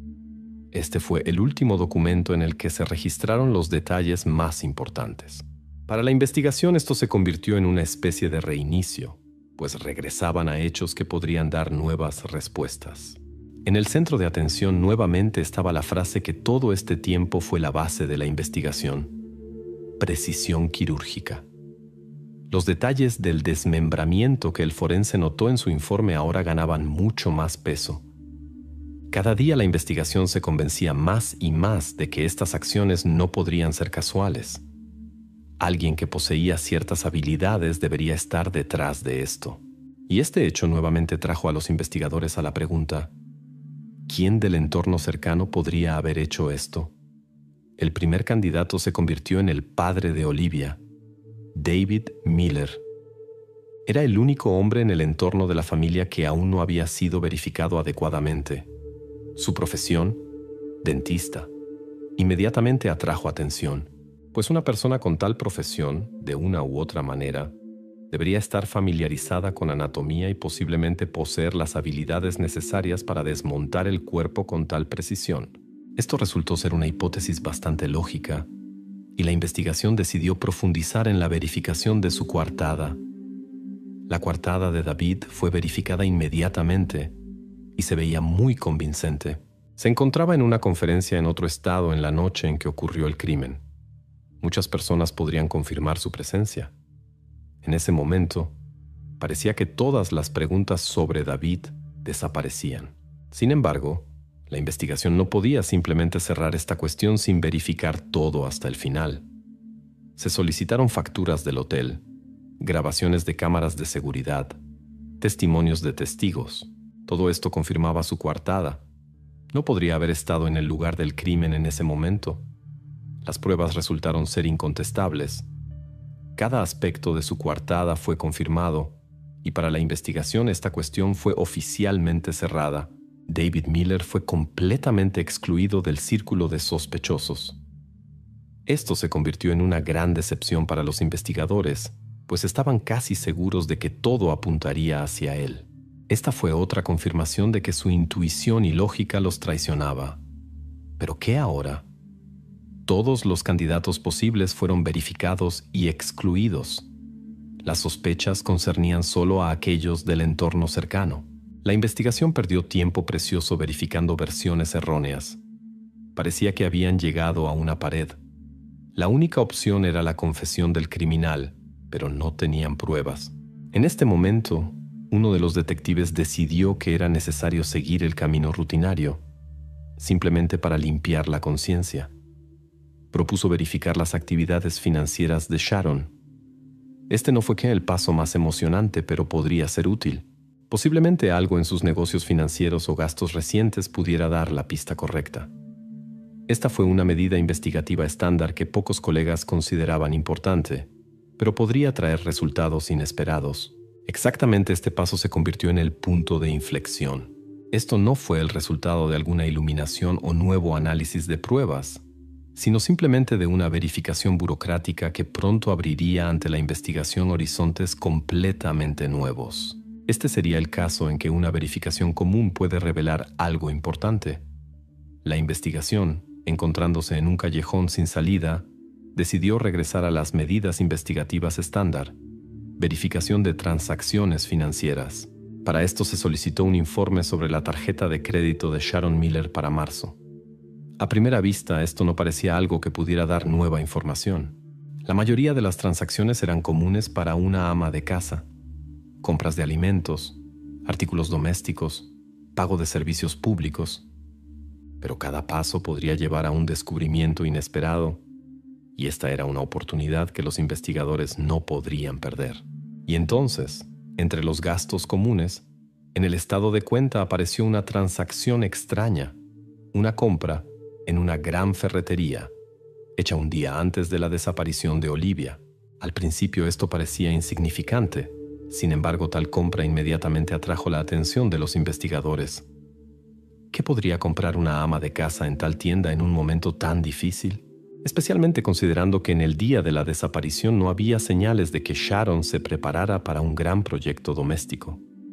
Este fue el último documento en el que se registraron los detalles más importantes. Para la investigación esto se convirtió en una especie de reinicio, pues regresaban a hechos que podrían dar nuevas respuestas. En el centro de atención nuevamente estaba la frase que todo este tiempo fue la base de la investigación: precisión quirúrgica. Los detalles del desmembramiento que el forense notó en su informe ahora ganaban mucho más peso. Cada día la investigación se convencía más y más de que estas acciones no podrían ser casuales. Alguien que poseía ciertas habilidades debería estar detrás de esto. Y este hecho nuevamente trajo a los investigadores a la pregunta: ¿quién del entorno cercano podría haber hecho esto? El primer candidato se convirtió en el padre de Olivia, David Miller. Era el único hombre en el entorno de la familia que aún no había sido verificado adecuadamente. Su profesión, dentista, inmediatamente atrajo atención, pues una persona con tal profesión, de una u otra manera, debería estar familiarizada con anatomía y posiblemente poseer las habilidades necesarias para desmontar el cuerpo con tal precisión. Esto resultó ser una hipótesis bastante lógica, y la investigación decidió profundizar en la verificación de su coartada. La coartada de David fue verificada inmediatamente y se veía muy convincente. Se encontraba en una conferencia en otro estado en la noche en que ocurrió el crimen. Muchas personas podrían confirmar su presencia. En ese momento, parecía que todas las preguntas sobre David desaparecían. Sin embargo, la investigación no podía simplemente cerrar esta cuestión sin verificar todo hasta el final. Se solicitaron facturas del hotel, grabaciones de cámaras de seguridad, testimonios de testigos. Todo esto confirmaba su coartada. No podría haber estado en el lugar del crimen en ese momento. Las pruebas resultaron ser incontestables. Cada aspecto de su coartada fue confirmado, y para la investigación esta cuestión fue oficialmente cerrada. David Miller fue completamente excluido del círculo de sospechosos. Esto se convirtió en una gran decepción para los investigadores, pues estaban casi seguros de que todo apuntaría hacia él. Esta fue otra confirmación de que su intuición y lógica los traicionaba. ¿Pero qué ahora? Todos los candidatos posibles fueron verificados y excluidos. Las sospechas concernían solo a aquellos del entorno cercano. La investigación perdió tiempo precioso verificando versiones erróneas. Parecía que habían llegado a una pared. La única opción era la confesión del criminal, pero no tenían pruebas. En este momento, uno de los detectives decidió que era necesario seguir el camino rutinario, simplemente para limpiar la conciencia. Propuso verificar las actividades financieras de Sharon. Este no fue que el paso más emocionante, pero podría ser útil. Posiblemente algo en sus negocios financieros o gastos recientes pudiera dar la pista correcta. Esta fue una medida investigativa estándar que pocos colegas consideraban importante, pero podría traer resultados inesperados. Exactamente este paso se convirtió en el punto de inflexión. Esto no fue el resultado de alguna iluminación o nuevo análisis de pruebas, sino simplemente de una verificación burocrática que pronto abriría ante la investigación horizontes completamente nuevos. Este sería el caso en que una verificación común puede revelar algo importante. La investigación, encontrándose en un callejón sin salida, decidió regresar a las medidas investigativas estándar: verificación de transacciones financieras. Para esto se solicitó un informe sobre la tarjeta de crédito de Sharon Miller para marzo. A primera vista, esto no parecía algo que pudiera dar nueva información. La mayoría de las transacciones eran comunes para una ama de casa: compras de alimentos, artículos domésticos, pago de servicios públicos. pero cada paso podría llevar a un descubrimiento inesperado, y esta era una oportunidad que los investigadores no podrían perder. Y entonces, entre los gastos comunes, en el estado de cuenta apareció una transacción extraña, una compra en una gran ferretería, hecha un día antes de la desaparición de Olivia. Al principio esto parecía insignificante, sin embargo tal compra inmediatamente atrajo la atención de los investigadores. ¿Qué podría comprar una ama de casa en tal tienda en un momento tan difícil? Especialmente considerando que en el día de la desaparición no había señales de que Sharon se preparara para un gran proyecto doméstico.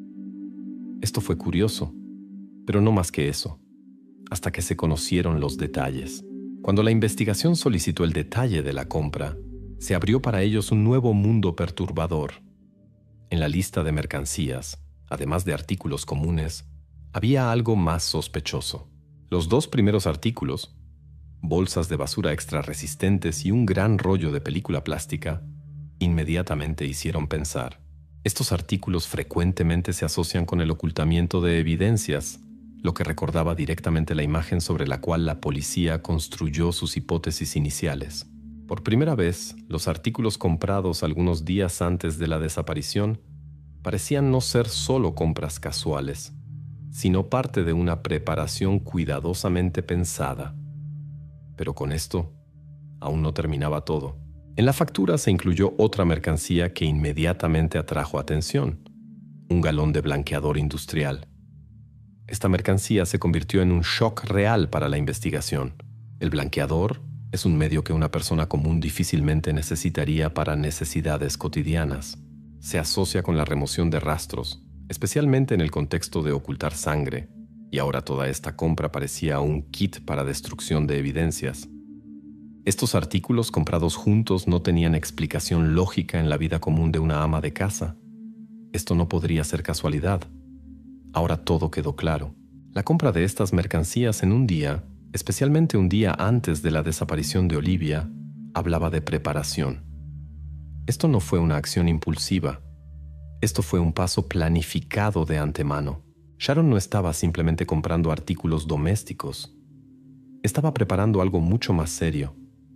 Esto fue curioso, pero no más que eso, hasta que se conocieron los detalles. Cuando la investigación solicitó el detalle de la compra, se abrió para ellos un nuevo mundo perturbador. En la lista de mercancías, además de artículos comunes, había algo más sospechoso. Los dos primeros artículos, bolsas de basura extra resistentes y un gran rollo de película plástica, inmediatamente hicieron pensar. Estos artículos frecuentemente se asocian con el ocultamiento de evidencias, lo que recordaba directamente la imagen sobre la cual la policía construyó sus hipótesis iniciales. Por primera vez, los artículos comprados algunos días antes de la desaparición parecían no ser solo compras casuales, sino parte de una preparación cuidadosamente pensada. Pero con esto, aún no terminaba todo. En la factura se incluyó otra mercancía que inmediatamente atrajo atención: un galón de blanqueador industrial. Esta mercancía se convirtió en un shock real para la investigación. El blanqueador es un medio que una persona común difícilmente necesitaría para necesidades cotidianas. Se asocia con la remoción de rastros, especialmente en el contexto de ocultar sangre, y ahora toda esta compra parecía un kit para destrucción de evidencias. Estos artículos comprados juntos no tenían explicación lógica en la vida común de una ama de casa. Esto no podría ser casualidad. Ahora todo quedó claro. La compra de estas mercancías en un día, especialmente un día antes de la desaparición de Olivia, hablaba de preparación. Esto no fue una acción impulsiva. Esto fue un paso planificado de antemano. Sharon no estaba simplemente comprando artículos domésticos. Estaba preparando algo mucho más serio.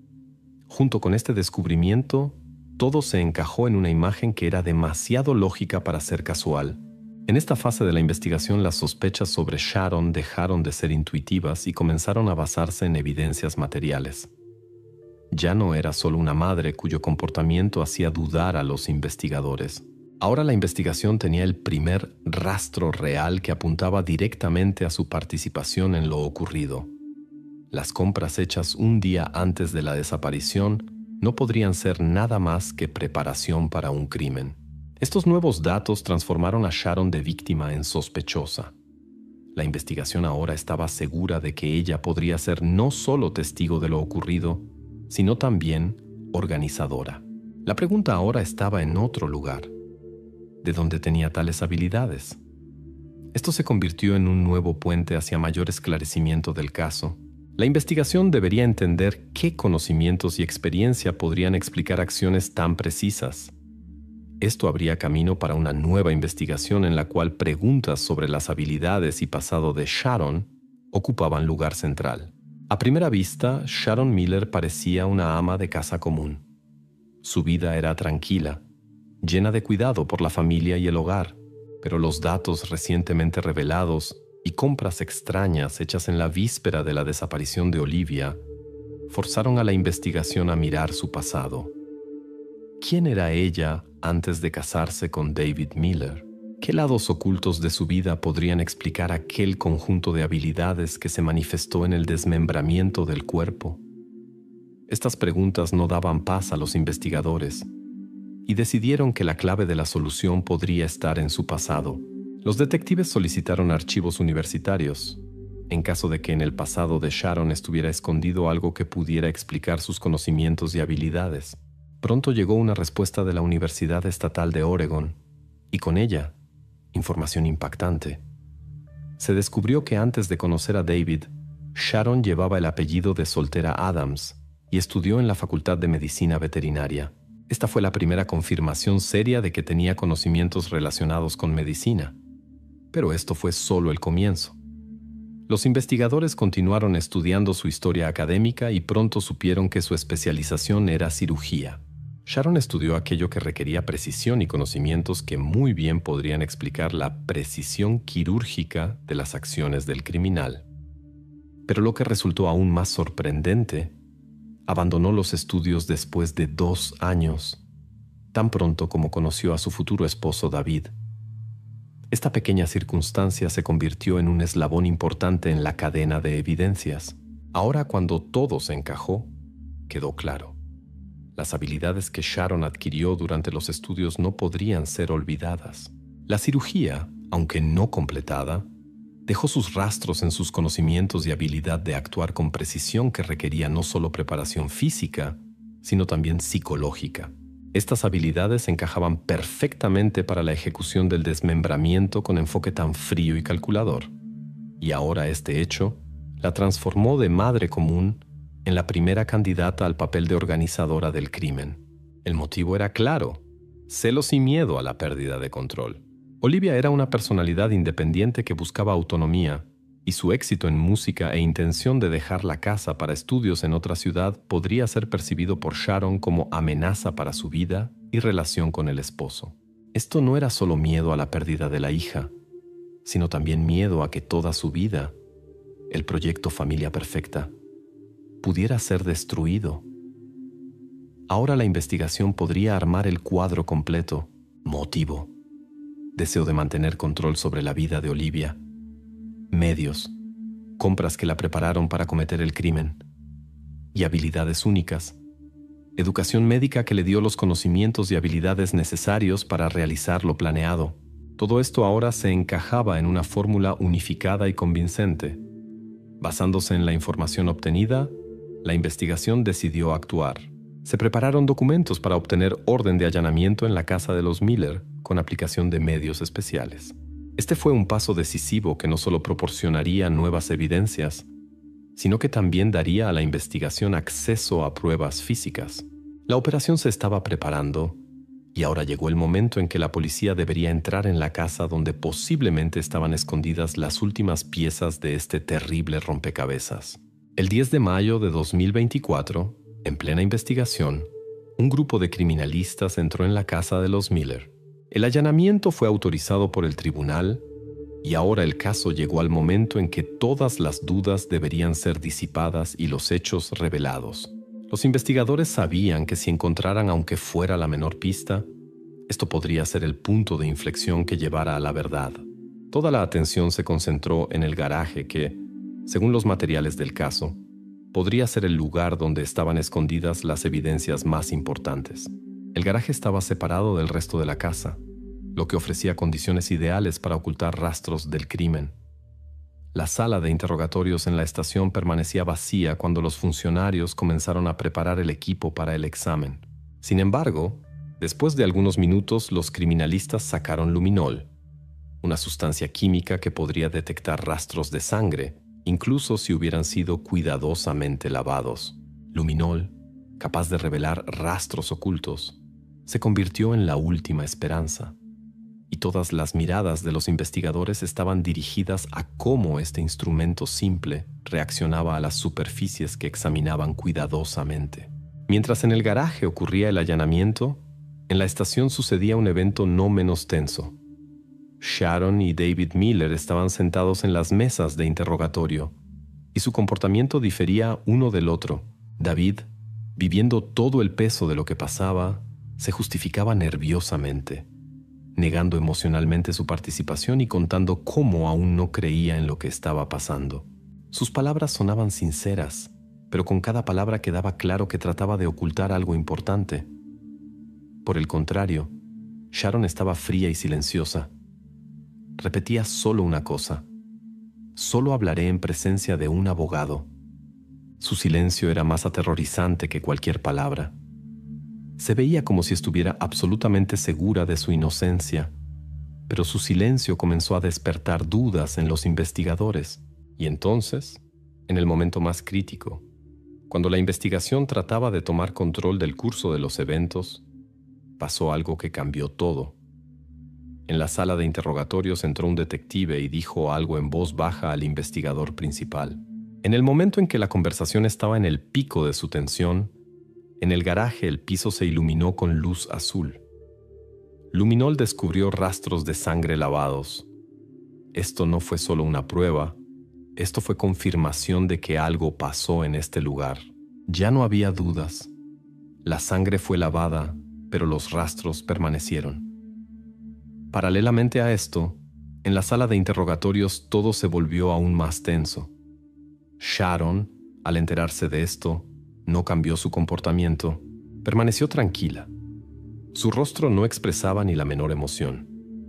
Junto con este descubrimiento, todo se encajó en una imagen que era demasiado lógica para ser casual. En esta fase de la investigación, las sospechas sobre Sharon dejaron de ser intuitivas y comenzaron a basarse en evidencias materiales. Ya no era solo una madre cuyo comportamiento hacía dudar a los investigadores. Ahora la investigación tenía el primer rastro real que apuntaba directamente a su participación en lo ocurrido. Las compras hechas un día antes de la desaparición no podrían ser nada más que preparación para un crimen. Estos nuevos datos transformaron a Sharon de víctima en sospechosa. La investigación ahora estaba segura de que ella podría ser no solo testigo de lo ocurrido, sino también organizadora. La pregunta ahora estaba en otro lugar. ¿De dónde tenía tales habilidades? Esto se convirtió en un nuevo puente hacia mayor esclarecimiento del caso. La investigación debería entender qué conocimientos y experiencia podrían explicar acciones tan precisas. Esto abría camino para una nueva investigación en la cual preguntas sobre las habilidades y pasado de Sharon ocupaban lugar central. A primera vista, Sharon Miller parecía una ama de casa común. Su vida era tranquila, llena de cuidado por la familia y el hogar, pero los datos recientemente revelados y compras extrañas hechas en la víspera de la desaparición de Olivia forzaron a la investigación a mirar su pasado. ¿Quién era ella antes de casarse con David Miller? ¿Qué lados ocultos de su vida podrían explicar aquel conjunto de habilidades que se manifestó en el desmembramiento del cuerpo? Estas preguntas no daban paz a los investigadores y decidieron que la clave de la solución podría estar en su pasado. Los detectives solicitaron archivos universitarios, en caso de que en el pasado de Sharon estuviera escondido algo que pudiera explicar sus conocimientos y habilidades. Pronto llegó una respuesta de la Universidad Estatal de Oregon, y con ella, información impactante. Se descubrió que antes de conocer a David, Sharon llevaba el apellido de soltera Adams y estudió en la Facultad de Medicina Veterinaria. Esta fue la primera confirmación seria de que tenía conocimientos relacionados con medicina. Pero esto fue solo el comienzo. Los investigadores continuaron estudiando su historia académica y pronto supieron que su especialización era cirugía. Sharon estudió aquello que requería precisión y conocimientos que muy bien podrían explicar la precisión quirúrgica de las acciones del criminal. Pero lo que resultó aún más sorprendente, abandonó los estudios después de dos años, tan pronto como conoció a su futuro esposo David. Esta pequeña circunstancia se convirtió en un eslabón importante en la cadena de evidencias. Ahora, cuando todo se encajó, quedó claro. Las habilidades que Sharon adquirió durante los estudios no podrían ser olvidadas. La cirugía, aunque no completada, dejó sus rastros en sus conocimientos y habilidad de actuar con precisión que requería no solo preparación física, sino también psicológica. Estas habilidades encajaban perfectamente para la ejecución del desmembramiento con enfoque tan frío y calculador. Y ahora este hecho la transformó de madre común en la primera candidata al papel de organizadora del crimen. El motivo era claro: celos y miedo a la pérdida de control. Olivia era una personalidad independiente que buscaba autonomía, y su éxito en música e intención de dejar la casa para estudios en otra ciudad podría ser percibido por Sharon como amenaza para su vida y relación con el esposo. Esto no era solo miedo a la pérdida de la hija, sino también miedo a que toda su vida, el proyecto Familia Perfecta, pudiera ser destruido. Ahora la investigación podría armar el cuadro completo: motivo, deseo de mantener control sobre la vida de Olivia, medios, compras que la prepararon para cometer el crimen, y habilidades únicas, educación médica que le dio los conocimientos y habilidades necesarios para realizar lo planeado. Todo esto ahora se encajaba en una fórmula unificada y convincente. Basándose en la información obtenida, la investigación decidió actuar. Se prepararon documentos para obtener orden de allanamiento en la casa de los Miller con aplicación de medios especiales. Este fue un paso decisivo que no solo proporcionaría nuevas evidencias, sino que también daría a la investigación acceso a pruebas físicas. La operación se estaba preparando y ahora llegó el momento en que la policía debería entrar en la casa donde posiblemente estaban escondidas las últimas piezas de este terrible rompecabezas. El diez de mayo de dos mil veinticuatro, en plena investigación, un grupo de criminalistas entró en la casa de los Miller. El allanamiento fue autorizado por el tribunal y ahora el caso llegó al momento en que todas las dudas deberían ser disipadas y los hechos revelados. Los investigadores sabían que si encontraran aunque fuera la menor pista, esto podría ser el punto de inflexión que llevara a la verdad. Toda la atención se concentró en el garaje que, según los materiales del caso, podría ser el lugar donde estaban escondidas las evidencias más importantes. El garaje estaba separado del resto de la casa, lo que ofrecía condiciones ideales para ocultar rastros del crimen. La sala de interrogatorios en la estación permanecía vacía cuando los funcionarios comenzaron a preparar el equipo para el examen. Sin embargo, después de algunos minutos, los criminalistas sacaron luminol, una sustancia química que podría detectar rastros de sangre, incluso si hubieran sido cuidadosamente lavados. Luminol, capaz de revelar rastros ocultos, se convirtió en la última esperanza, y todas las miradas de los investigadores estaban dirigidas a cómo este instrumento simple reaccionaba a las superficies que examinaban cuidadosamente. Mientras en el garaje ocurría el allanamiento, en la estación sucedía un evento no menos tenso. Sharon y David Miller estaban sentados en las mesas de interrogatorio, y su comportamiento difería uno del otro. David, viviendo todo el peso de lo que pasaba, se justificaba nerviosamente, negando emocionalmente su participación y contando cómo aún no creía en lo que estaba pasando. Sus palabras sonaban sinceras, pero con cada palabra quedaba claro que trataba de ocultar algo importante. Por el contrario, Sharon estaba fría y silenciosa. Repetía solo una cosa: solo hablaré en presencia de un abogado. Su silencio era más aterrorizante que cualquier palabra. Se veía como si estuviera absolutamente segura de su inocencia, pero su silencio comenzó a despertar dudas en los investigadores. Y entonces, en el momento más crítico, cuando la investigación trataba de tomar control del curso de los eventos, pasó algo que cambió todo. En la sala de interrogatorios entró un detective y dijo algo en voz baja al investigador principal. En el momento en que la conversación estaba en el pico de su tensión, en el garaje el piso se iluminó con luz azul. Luminol descubrió rastros de sangre lavados. Esto no fue solo una prueba, esto fue confirmación de que algo pasó en este lugar. Ya no había dudas. La sangre fue lavada, pero los rastros permanecieron. Paralelamente a esto, en la sala de interrogatorios todo se volvió aún más tenso. Sharon, al enterarse de esto, no cambió su comportamiento, permaneció tranquila. Su rostro no expresaba ni la menor emoción.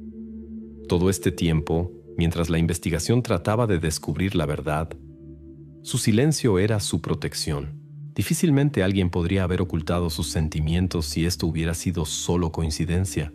Todo este tiempo, mientras la investigación trataba de descubrir la verdad, su silencio era su protección. Difícilmente alguien podría haber ocultado sus sentimientos si esto hubiera sido solo coincidencia.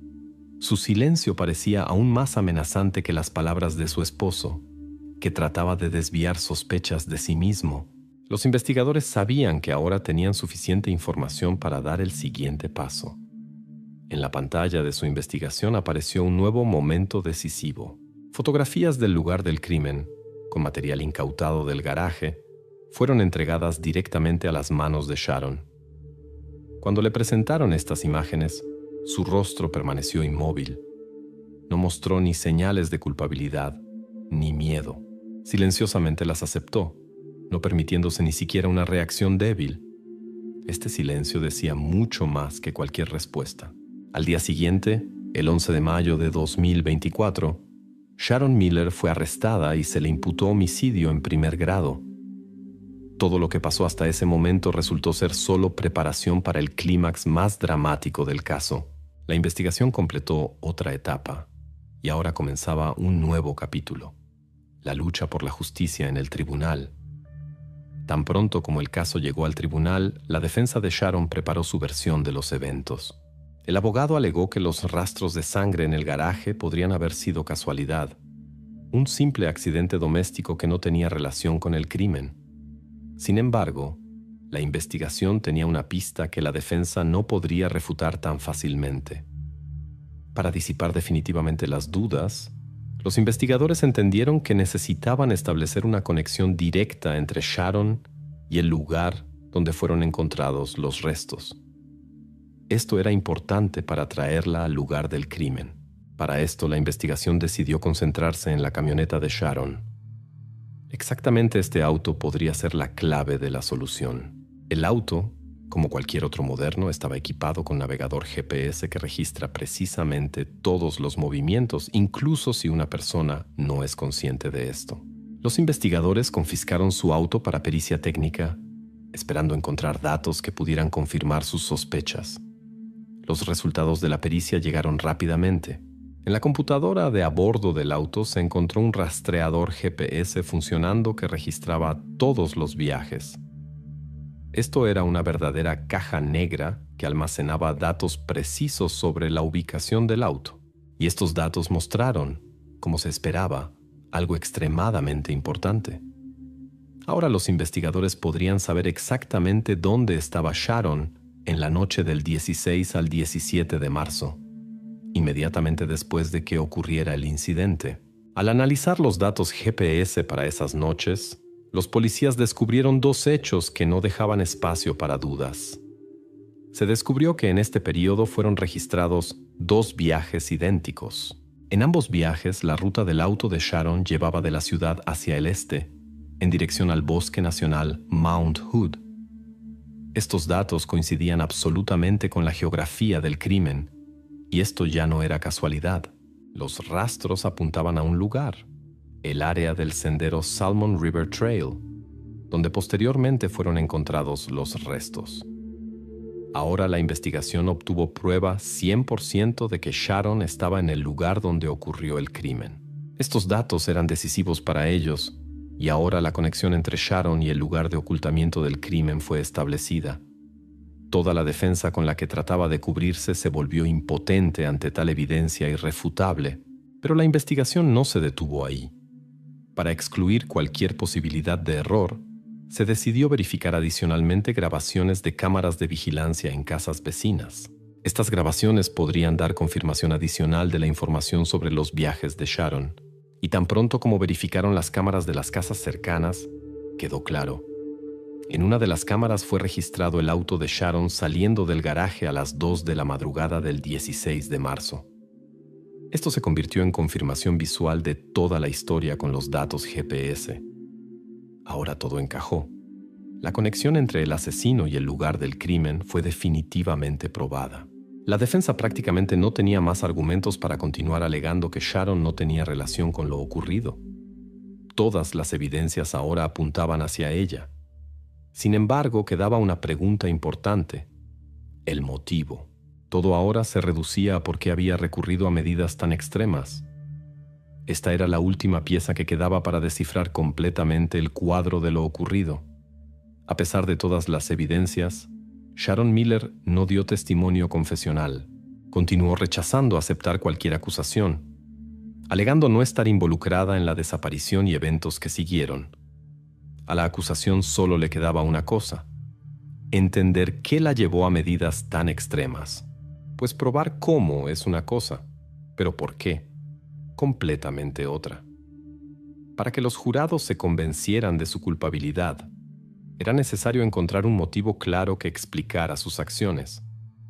Su silencio parecía aún más amenazante que las palabras de su esposo, que trataba de desviar sospechas de sí mismo. Los investigadores sabían que ahora tenían suficiente información para dar el siguiente paso. En la pantalla de su investigación apareció un nuevo momento decisivo. Fotografías del lugar del crimen, con material incautado del garaje, fueron entregadas directamente a las manos de Sharon. Cuando le presentaron estas imágenes, su rostro permaneció inmóvil. No mostró ni señales de culpabilidad, ni miedo. Silenciosamente las aceptó, no permitiéndose ni siquiera una reacción débil. Este silencio decía mucho más que cualquier respuesta. Al día siguiente, el once de mayo de dos mil veinticuatro, Sharon Miller fue arrestada y se le imputó homicidio en primer grado. Todo lo que pasó hasta ese momento resultó ser solo preparación para el clímax más dramático del caso. La investigación completó otra etapa y ahora comenzaba un nuevo capítulo: la lucha por la justicia en el tribunal. Tan pronto como el caso llegó al tribunal, la defensa de Sharon preparó su versión de los eventos. El abogado alegó que los rastros de sangre en el garaje podrían haber sido casualidad, un simple accidente doméstico que no tenía relación con el crimen. Sin embargo, la investigación tenía una pista que la defensa no podría refutar tan fácilmente. Para disipar definitivamente las dudas, los investigadores entendieron que necesitaban establecer una conexión directa entre Sharon y el lugar donde fueron encontrados los restos. Esto era importante para traerla al lugar del crimen. Para esto, la investigación decidió concentrarse en la camioneta de Sharon. Exactamente este auto podría ser la clave de la solución. El auto, como cualquier otro moderno, estaba equipado con navegador G P S que registra precisamente todos los movimientos, incluso si una persona no es consciente de esto. Los investigadores confiscaron su auto para pericia técnica, esperando encontrar datos que pudieran confirmar sus sospechas. Los resultados de la pericia llegaron rápidamente. En la computadora de a bordo del auto se encontró un rastreador G P S funcionando que registraba todos los viajes. Esto era una verdadera caja negra que almacenaba datos precisos sobre la ubicación del auto. Y estos datos mostraron, como se esperaba, algo extremadamente importante. Ahora los investigadores podrían saber exactamente dónde estaba Sharon en la noche del dieciséis al diecisiete de marzo. Inmediatamente después de que ocurriera el incidente. Al analizar los datos G P S para esas noches, los policías descubrieron dos hechos que no dejaban espacio para dudas. Se descubrió que en este periodo fueron registrados dos viajes idénticos. En ambos viajes, la ruta del auto de Sharon llevaba de la ciudad hacia el este, en dirección al bosque nacional Mount Hood. Estos datos coincidían absolutamente con la geografía del crimen, y esto ya no era casualidad. Los rastros apuntaban a un lugar, el área del sendero Salmon River Trail, donde posteriormente fueron encontrados los restos. Ahora la investigación obtuvo prueba cien por ciento de que Sharon estaba en el lugar donde ocurrió el crimen. Estos datos eran decisivos para ellos, y ahora la conexión entre Sharon y el lugar de ocultamiento del crimen fue establecida. Toda la defensa con la que trataba de cubrirse se volvió impotente ante tal evidencia irrefutable, pero la investigación no se detuvo ahí. Para excluir cualquier posibilidad de error, se decidió verificar adicionalmente grabaciones de cámaras de vigilancia en casas vecinas. Estas grabaciones podrían dar confirmación adicional de la información sobre los viajes de Sharon, y tan pronto como verificaron las cámaras de las casas cercanas, quedó claro. En una de las cámaras fue registrado el auto de Sharon saliendo del garaje a las dos de la madrugada del dieciséis de marzo. Esto se convirtió en confirmación visual de toda la historia con los datos G P S. Ahora todo encajó. La conexión entre el asesino y el lugar del crimen fue definitivamente probada. La defensa prácticamente no tenía más argumentos para continuar alegando que Sharon no tenía relación con lo ocurrido. Todas las evidencias ahora apuntaban hacia ella. Sin embargo, quedaba una pregunta importante: el motivo. Todo ahora se reducía a por qué había recurrido a medidas tan extremas. Esta era la última pieza que quedaba para descifrar completamente el cuadro de lo ocurrido. A pesar de todas las evidencias, Sharon Miller no dio testimonio confesional. Continuó rechazando aceptar cualquier acusación, alegando no estar involucrada en la desaparición y eventos que siguieron. A la acusación solo le quedaba una cosa: entender qué la llevó a medidas tan extremas. Pues probar cómo es una cosa, pero por qué, completamente otra. Para que los jurados se convencieran de su culpabilidad, era necesario encontrar un motivo claro que explicara sus acciones.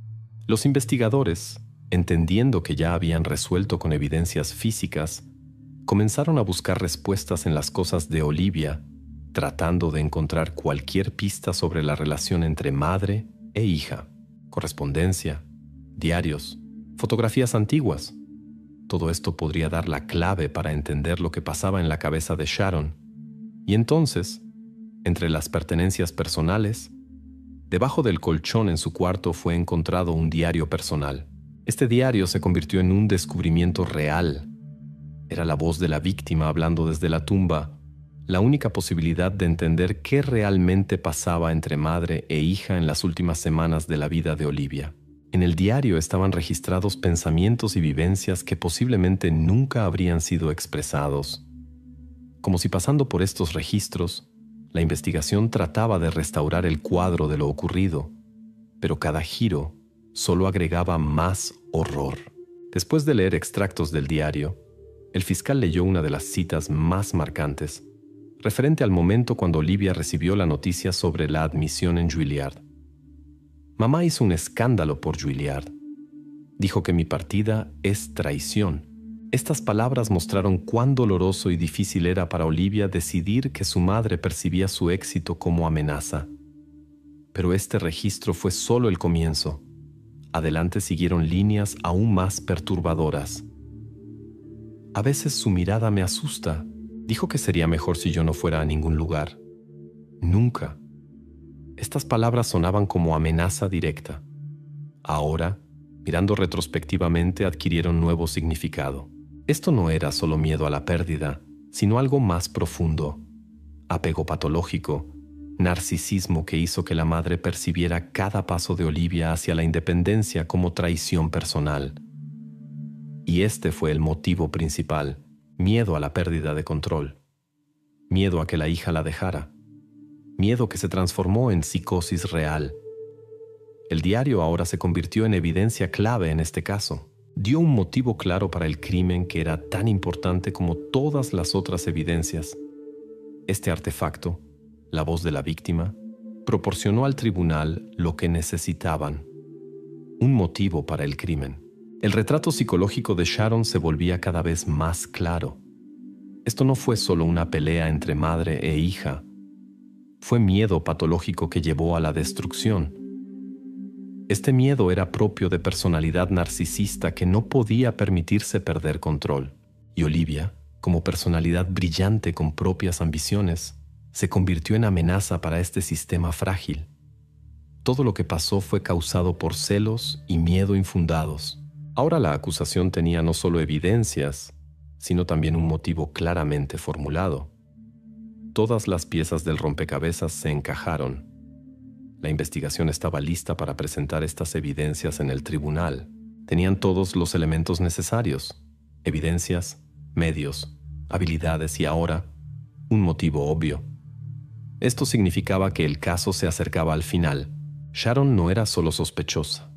Los investigadores, entendiendo que ya habían resuelto con evidencias físicas, comenzaron a buscar respuestas en las cosas de Olivia, tratando de encontrar cualquier pista sobre la relación entre madre e hija, correspondencia, diarios, fotografías antiguas. Todo esto podría dar la clave para entender lo que pasaba en la cabeza de Sharon. Y entonces, entre las pertenencias personales, debajo del colchón en su cuarto fue encontrado un diario personal. Este diario se convirtió en un descubrimiento real. Era la voz de la víctima hablando desde la tumba, la única posibilidad de entender qué realmente pasaba entre madre e hija en las últimas semanas de la vida de Olivia. En el diario estaban registrados pensamientos y vivencias que posiblemente nunca habrían sido expresados. Como si pasando por estos registros, la investigación trataba de restaurar el cuadro de lo ocurrido, pero cada giro solo agregaba más horror. Después de leer extractos del diario, el fiscal leyó una de las citas más marcantes, referente al momento cuando Olivia recibió la noticia sobre la admisión en Juilliard. Mamá hizo un escándalo por Juilliard. Dijo que mi partida es traición. Estas palabras mostraron cuán doloroso y difícil era para Olivia decidir que su madre percibía su éxito como amenaza. Pero este registro fue solo el comienzo. Adelante siguieron líneas aún más perturbadoras. A veces su mirada me asusta. Dijo que sería mejor si yo no fuera a ningún lugar. Nunca. Estas palabras sonaban como amenaza directa. Ahora, mirando retrospectivamente, adquirieron nuevo significado. Esto no era solo miedo a la pérdida, sino algo más profundo. Apego patológico, narcisismo que hizo que la madre percibiera cada paso de Olivia hacia la independencia como traición personal. Y este fue el motivo principal: miedo a la pérdida de control, miedo a que la hija la dejara, miedo que se transformó en psicosis real. El diario ahora se convirtió en evidencia clave en este caso. Dio un motivo claro para el crimen que era tan importante como todas las otras evidencias. Este artefacto, la voz de la víctima, proporcionó al tribunal lo que necesitaban: un motivo para el crimen. El retrato psicológico de Sharon se volvía cada vez más claro. Esto no fue solo una pelea entre madre e hija. Fue miedo patológico que llevó a la destrucción. Este miedo era propio de personalidad narcisista que no podía permitirse perder control. Y Olivia, como personalidad brillante con propias ambiciones, se convirtió en amenaza para este sistema frágil. Todo lo que pasó fue causado por celos y miedo infundados. Ahora la acusación tenía no solo evidencias, sino también un motivo claramente formulado. Todas las piezas del rompecabezas se encajaron. La investigación estaba lista para presentar estas evidencias en el tribunal. Tenían todos los elementos necesarios: evidencias, medios, habilidades y ahora, un motivo obvio. Esto significaba que el caso se acercaba al final. Sharon no era solo sospechosa.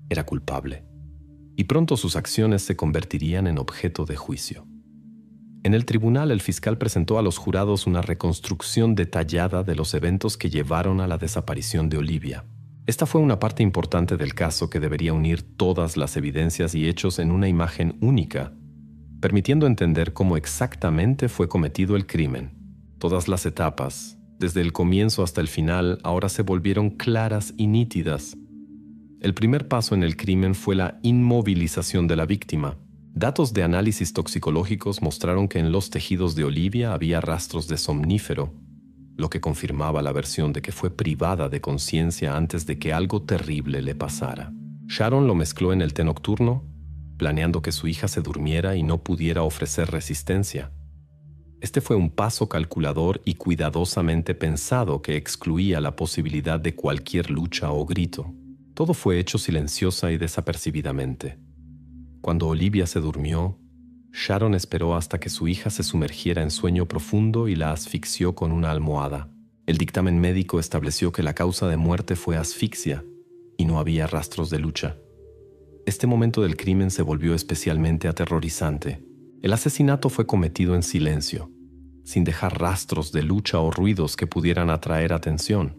Era culpable, y pronto sus acciones se convertirían en objeto de juicio. En el tribunal, el fiscal presentó a los jurados una reconstrucción detallada de los eventos que llevaron a la desaparición de Olivia. Esta fue una parte importante del caso que debería unir todas las evidencias y hechos en una imagen única, permitiendo entender cómo exactamente fue cometido el crimen. Todas las etapas, desde el comienzo hasta el final, ahora se volvieron claras y nítidas. El primer paso en el crimen fue la inmovilización de la víctima. Datos de análisis toxicológicos mostraron que en los tejidos de Olivia había rastros de somnífero, lo que confirmaba la versión de que fue privada de conciencia antes de que algo terrible le pasara. Sharon lo mezcló en el té nocturno, planeando que su hija se durmiera y no pudiera ofrecer resistencia. Este fue un paso calculador y cuidadosamente pensado que excluía la posibilidad de cualquier lucha o grito. Todo fue hecho silenciosa y desapercibidamente. Cuando Olivia se durmió, Sharon esperó hasta que su hija se sumergiera en sueño profundo y la asfixió con una almohada. El dictamen médico estableció que la causa de muerte fue asfixia y no había rastros de lucha. Este momento del crimen se volvió especialmente aterrorizante. El asesinato fue cometido en silencio, sin dejar rastros de lucha o ruidos que pudieran atraer atención.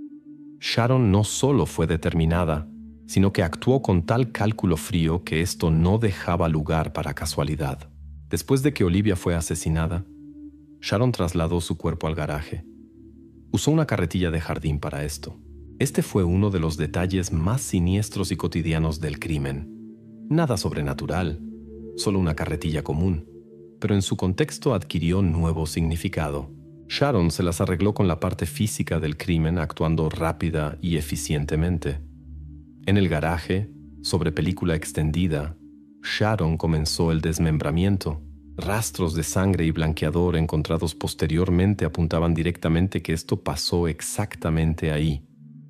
Sharon no solo fue determinada, sino que actuó con tal cálculo frío que esto no dejaba lugar para casualidad. Después de que Olivia fue asesinada, Sharon trasladó su cuerpo al garaje. Usó una carretilla de jardín para esto. Este fue uno de los detalles más siniestros y cotidianos del crimen. Nada sobrenatural, solo una carretilla común, pero en su contexto adquirió nuevo significado. Sharon se las arregló con la parte física del crimen, actuando rápida y eficientemente. En el garaje, sobre película extendida, Sharon comenzó el desmembramiento. Rastros de sangre y blanqueador encontrados posteriormente apuntaban directamente que esto pasó exactamente ahí.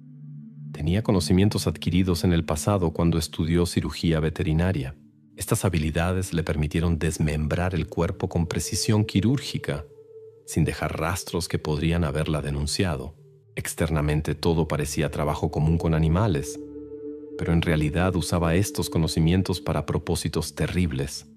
Tenía conocimientos adquiridos en el pasado cuando estudió cirugía veterinaria. Estas habilidades le permitieron desmembrar el cuerpo con precisión quirúrgica, sin dejar rastros que podrían haberla denunciado. Externamente todo parecía trabajo común con animales, pero en realidad usaba estos conocimientos para propósitos terribles.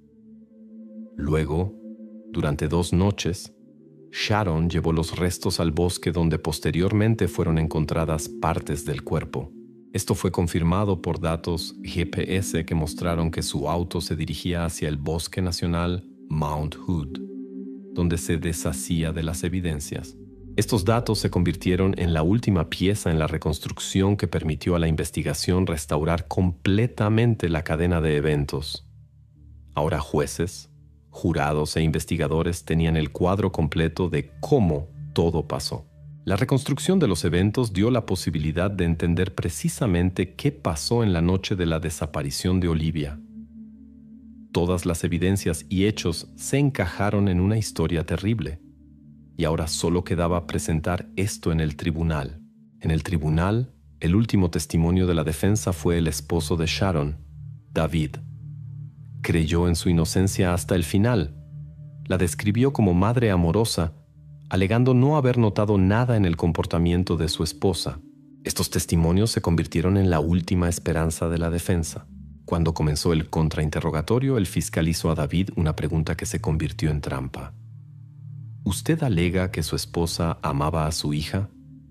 Luego, durante dos noches, Sharon llevó los restos al bosque donde posteriormente fueron encontradas partes del cuerpo. Esto fue confirmado por datos G P S que mostraron que su auto se dirigía hacia el Bosque Nacional Mount Hood, donde se deshacía de las evidencias. Estos datos se convirtieron en la última pieza en la reconstrucción que permitió a la investigación restaurar completamente la cadena de eventos. Ahora jueces, jurados e investigadores tenían el cuadro completo de cómo todo pasó. La reconstrucción de los eventos dio la posibilidad de entender precisamente qué pasó en la noche de la desaparición de Olivia. Todas las evidencias y hechos se encajaron en una historia terrible. Y ahora solo quedaba presentar esto en el tribunal. En el tribunal, el último testimonio de la defensa fue el esposo de Sharon, David. Creyó en su inocencia hasta el final. La describió como madre amorosa, alegando no haber notado nada en el comportamiento de su esposa. Estos testimonios se convirtieron en la última esperanza de la defensa. Cuando comenzó el contrainterrogatorio, el fiscal hizo a David una pregunta que se convirtió en trampa. ¿Usted alega que su esposa amaba a su hija?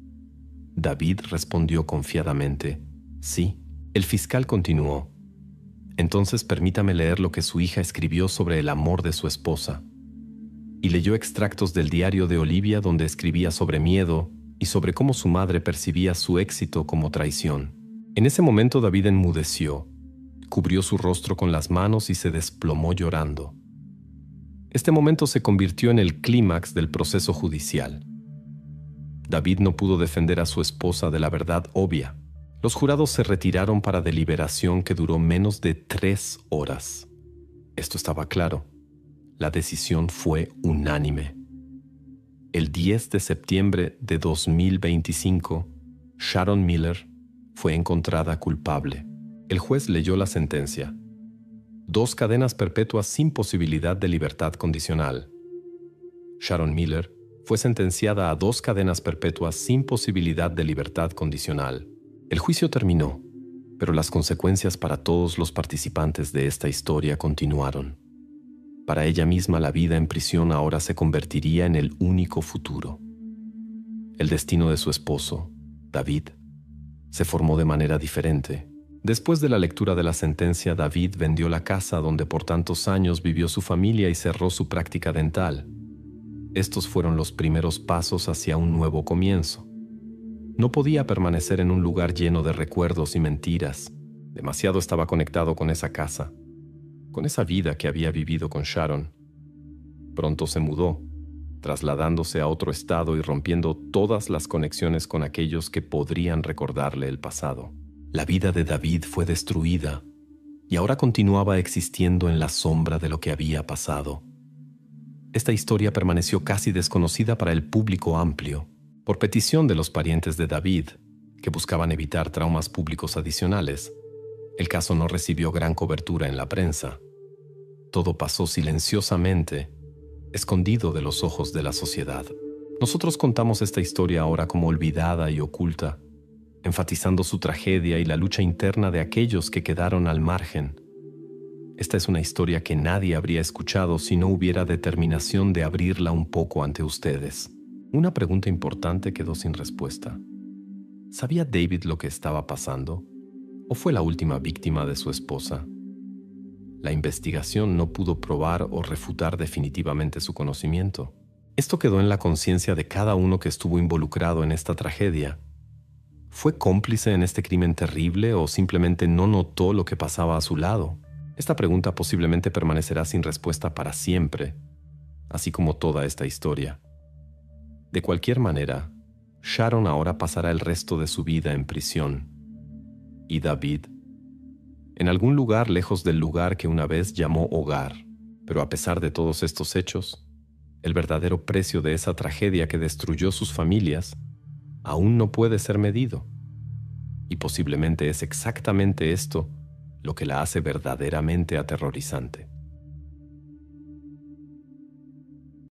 David respondió confiadamente, sí. El fiscal continuó, entonces permítame leer lo que su hija escribió sobre el amor de su esposa. Y leyó extractos del diario de Olivia donde escribía sobre miedo y sobre cómo su madre percibía su éxito como traición. En ese momento David enmudeció, cubrió su rostro con las manos y se desplomó llorando. Este momento se convirtió en el clímax del proceso judicial. David no pudo defender a su esposa de la verdad obvia. Los jurados se retiraron para deliberación que duró menos de tres horas. Esto estaba claro. La decisión fue unánime. El diez de septiembre de dos mil veinticinco, Sharon Miller fue encontrada culpable. El juez leyó la sentencia. Dos cadenas perpetuas sin posibilidad de libertad condicional. Sharon Miller fue sentenciada a dos cadenas perpetuas sin posibilidad de libertad condicional. El juicio terminó. Pero las consecuencias para todos los participantes de esta historia continuaron. Para ella misma la vida en prisión ahora se convertiría en el único futuro. El destino de su esposo, David, se formó de manera diferente. Después de la lectura de la sentencia, David vendió la casa donde por tantos años vivió su familia y cerró su práctica dental. Estos fueron los primeros pasos hacia un nuevo comienzo. No podía permanecer en un lugar lleno de recuerdos y mentiras. Demasiado estaba conectado con esa casa, con esa vida que había vivido con Sharon. Pronto se mudó, trasladándose a otro estado y rompiendo todas las conexiones con aquellos que podrían recordarle el pasado. La vida de David fue destruida y ahora continuaba existiendo en la sombra de lo que había pasado. Esta historia permaneció casi desconocida para el público amplio, por petición de los parientes de David, que buscaban evitar traumas públicos adicionales. El caso no recibió gran cobertura en la prensa. Todo pasó silenciosamente, escondido de los ojos de la sociedad. Nosotros contamos esta historia ahora como olvidada y oculta, enfatizando su tragedia y la lucha interna de aquellos que quedaron al margen. Esta es una historia que nadie habría escuchado si no hubiera determinación de abrirla un poco ante ustedes. Una pregunta importante quedó sin respuesta. ¿Sabía David lo que estaba pasando? ¿O fue la última víctima de su esposa? La investigación no pudo probar o refutar definitivamente su conocimiento. Esto quedó en la conciencia de cada uno que estuvo involucrado en esta tragedia. ¿Fue cómplice en este crimen terrible o simplemente no notó lo que pasaba a su lado? Esta pregunta posiblemente permanecerá sin respuesta para siempre, así como toda esta historia. De cualquier manera, Sharon ahora pasará el resto de su vida en prisión. Y David, en algún lugar lejos del lugar que una vez llamó hogar. Pero a pesar de todos estos hechos, el verdadero precio de esa tragedia que destruyó sus familias aún no puede ser medido. Y posiblemente es exactamente esto lo que la hace verdaderamente aterrorizante.